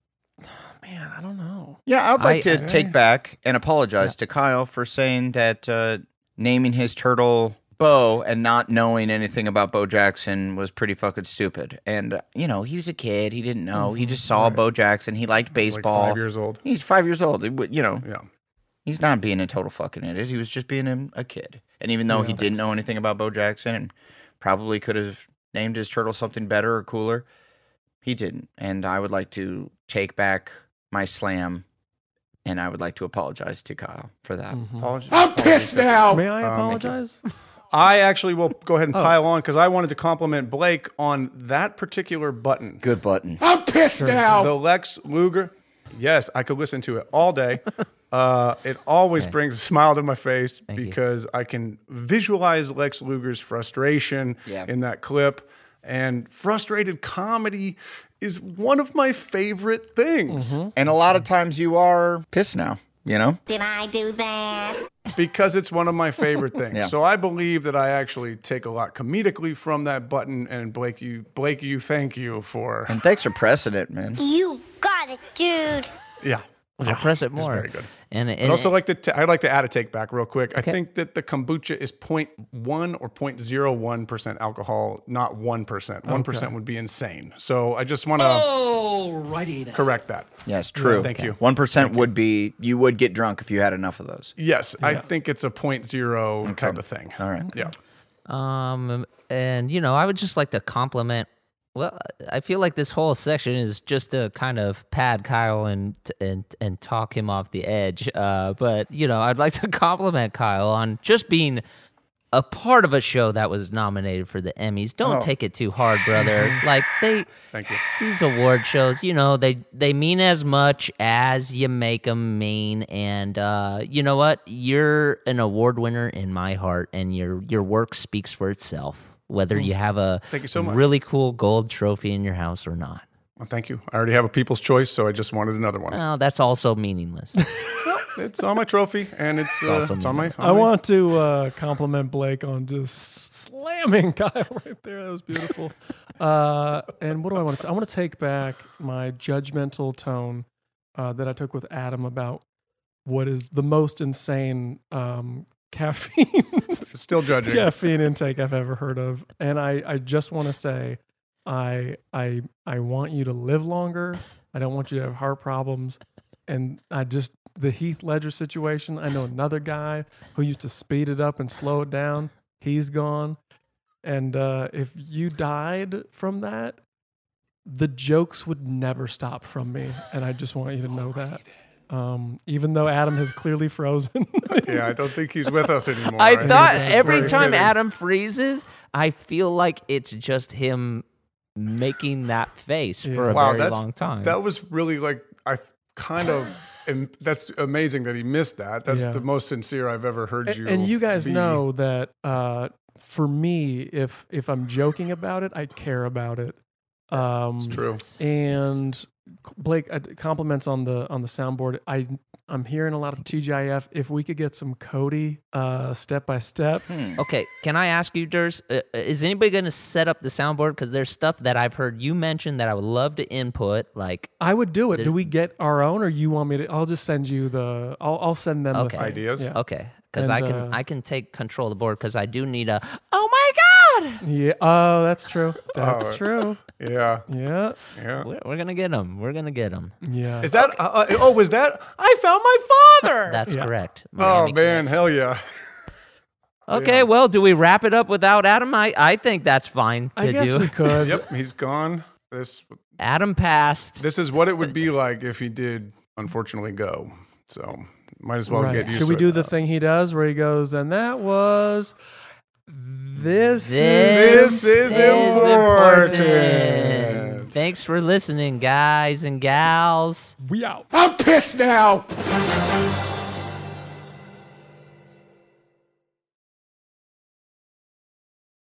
Speaker 2: man, I don't know.
Speaker 3: Yeah, I'd like
Speaker 5: I-
Speaker 3: to take back and apologize to Kyle for saying that uh, naming his turtle Bo and not knowing anything about Bo Jackson was pretty fucking stupid. And, uh, you know, he was a kid. He didn't know. He just saw Bo Jackson. He liked
Speaker 1: Like
Speaker 3: baseball.
Speaker 1: five years old.
Speaker 3: He's five years old. It would- You know,
Speaker 1: Yeah.
Speaker 3: he's not being a total fucking idiot. He was just being a, a kid. And even though he didn't know anything about Bo Jackson and probably could have named his turtle something better or cooler, he didn't. And I would like to take back my slam, and I would like to apologize to Kyle for that.
Speaker 1: Apologies.
Speaker 6: I'm pissed now.
Speaker 2: May I
Speaker 1: Um,
Speaker 2: apologize?
Speaker 1: I actually will go ahead and
Speaker 2: Oh.
Speaker 1: pile on because I wanted to compliment Blake on that particular button.
Speaker 3: Good button.
Speaker 6: I'm pissed now.
Speaker 1: The Lex Luger. Yes, I could listen to it all day. Uh, it always
Speaker 5: Okay.
Speaker 1: brings a smile to my face
Speaker 5: Thank you.
Speaker 1: because I can visualize Lex Luger's frustration
Speaker 3: Yeah.
Speaker 1: in that clip. And frustrated comedy is one of my favorite things
Speaker 3: And a lot of times you are pissed now, you know?
Speaker 8: Did I do that?
Speaker 1: because it's one of my favorite things.
Speaker 3: Yeah.
Speaker 1: So I believe that I actually take a lot comedically from that button. And Blake, you, Blake, you, thank you for
Speaker 3: And thanks for pressing it, man.
Speaker 8: You got it, dude.
Speaker 1: yeah.
Speaker 5: I'll press it more.
Speaker 1: very good.
Speaker 5: And, and
Speaker 1: I'd also like to. T- I'd like to add a take back real quick.
Speaker 5: Okay.
Speaker 1: I think that the kombucha is zero point one or zero point zero one percent alcohol, not one percent. One percent would be insane. So I just want to
Speaker 6: Alrighty then.
Speaker 1: correct that.
Speaker 3: Yes, true.
Speaker 1: Thank you.
Speaker 3: One percent would be, you would get drunk if you had enough of those.
Speaker 1: Yes, I think it's a point zero type of thing.
Speaker 3: All right.
Speaker 1: Yeah.
Speaker 5: Um, and you know, I would just like to compliment. Well, I feel like this whole section is just to kind of pad Kyle and and and talk him off the edge. Uh, but you know, I'd like to compliment Kyle on just being a part of a show that was nominated for the Emmys. Don't
Speaker 3: Oh.
Speaker 5: take it too hard, brother. Like they,
Speaker 1: Thank you.
Speaker 5: these award shows, you know, they they mean as much as you make them mean. And uh, you know what? You're an award winner in my heart, and your your work speaks for itself. Whether you have a
Speaker 1: Thank you so much.
Speaker 5: really cool gold trophy in your house or not.
Speaker 1: Well, thank you. I already have a People's Choice, so I just wanted another one.
Speaker 5: Well, that's also meaningless.
Speaker 1: It's on my trophy, and it's, uh,
Speaker 5: awesome,
Speaker 1: it's on my. On
Speaker 2: I
Speaker 1: my-
Speaker 2: want to uh, compliment Blake on just slamming Kyle right there. That was beautiful. Uh, and what do I want to? I want to take back my judgmental tone uh, that I took with Adam about what is the most insane um, caffeine
Speaker 1: Still judging.
Speaker 2: caffeine intake I've ever heard of. And I, I just want to say, I I I want you to live longer. I don't want you to have heart problems. And I just the Heath Ledger situation. I know another guy who used to speed it up and slow it down. He's gone. And uh, if you died from that, the jokes would never stop from me. And I just want you to know that. Um, even though Adam has clearly frozen.
Speaker 1: Yeah, I don't think he's with us anymore.
Speaker 5: I
Speaker 1: think
Speaker 5: thought
Speaker 1: this is
Speaker 5: every
Speaker 1: very
Speaker 5: time
Speaker 1: fitting.
Speaker 5: Adam freezes, I feel like it's just him making that face for a
Speaker 1: Wow,
Speaker 5: very
Speaker 1: that's
Speaker 5: long time.
Speaker 1: that was really like I kind of. am- that's amazing that he missed that. That's
Speaker 2: Yeah.
Speaker 1: the most sincere I've ever heard
Speaker 2: And-
Speaker 1: you.
Speaker 2: and you guys
Speaker 1: be.
Speaker 2: know that uh, for me, if if I'm joking about it, I care about it. Um,
Speaker 1: It's true.
Speaker 2: And Blake, uh, compliments on the on the soundboard. I I'm hearing a lot of T G I F. If we could get some Cody uh, step by step.
Speaker 5: Okay, can I ask you, Durs, uh, is anybody going to set up the soundboard? Because there's stuff that I've heard you mention that I would love to input. Like,
Speaker 2: I would do it.
Speaker 5: There-
Speaker 2: Do we get our own, or you want me to? I'll just send you the. I'll I'll send them
Speaker 5: Okay.
Speaker 2: the thing.
Speaker 1: Ideas?
Speaker 2: Yeah.
Speaker 5: okay, because
Speaker 2: And,
Speaker 5: I can
Speaker 2: uh,
Speaker 5: I can take control of the board because I do need a. Oh my God!
Speaker 2: Yeah. Oh, that's true. That's
Speaker 1: Oh.
Speaker 2: true.
Speaker 1: Yeah,
Speaker 2: Yeah.
Speaker 1: yeah.
Speaker 5: We're, we're gonna get them. We're gonna get them.
Speaker 2: Yeah.
Speaker 1: Is that? Uh, uh, oh, was that? I found my father.
Speaker 5: That's
Speaker 2: Yeah.
Speaker 5: correct.
Speaker 1: oh
Speaker 5: Miami
Speaker 1: man, hell yeah.
Speaker 5: Okay,
Speaker 1: Yeah.
Speaker 5: well, do we wrap it up without Adam? I, I think that's fine to
Speaker 2: I guess
Speaker 5: do.
Speaker 2: we could.
Speaker 1: Yep, he's gone. This
Speaker 5: Adam passed.
Speaker 1: this is what it would be like if he did unfortunately go. So might as well
Speaker 2: Right.
Speaker 1: get used
Speaker 2: Should
Speaker 1: to
Speaker 2: we
Speaker 1: it
Speaker 2: do the
Speaker 1: now.
Speaker 2: thing he does where he goes, and that was this,
Speaker 5: This,
Speaker 1: This is
Speaker 5: important.
Speaker 1: important.
Speaker 5: Thanks for listening, guys and gals.
Speaker 2: we out.
Speaker 6: I'm pissed now.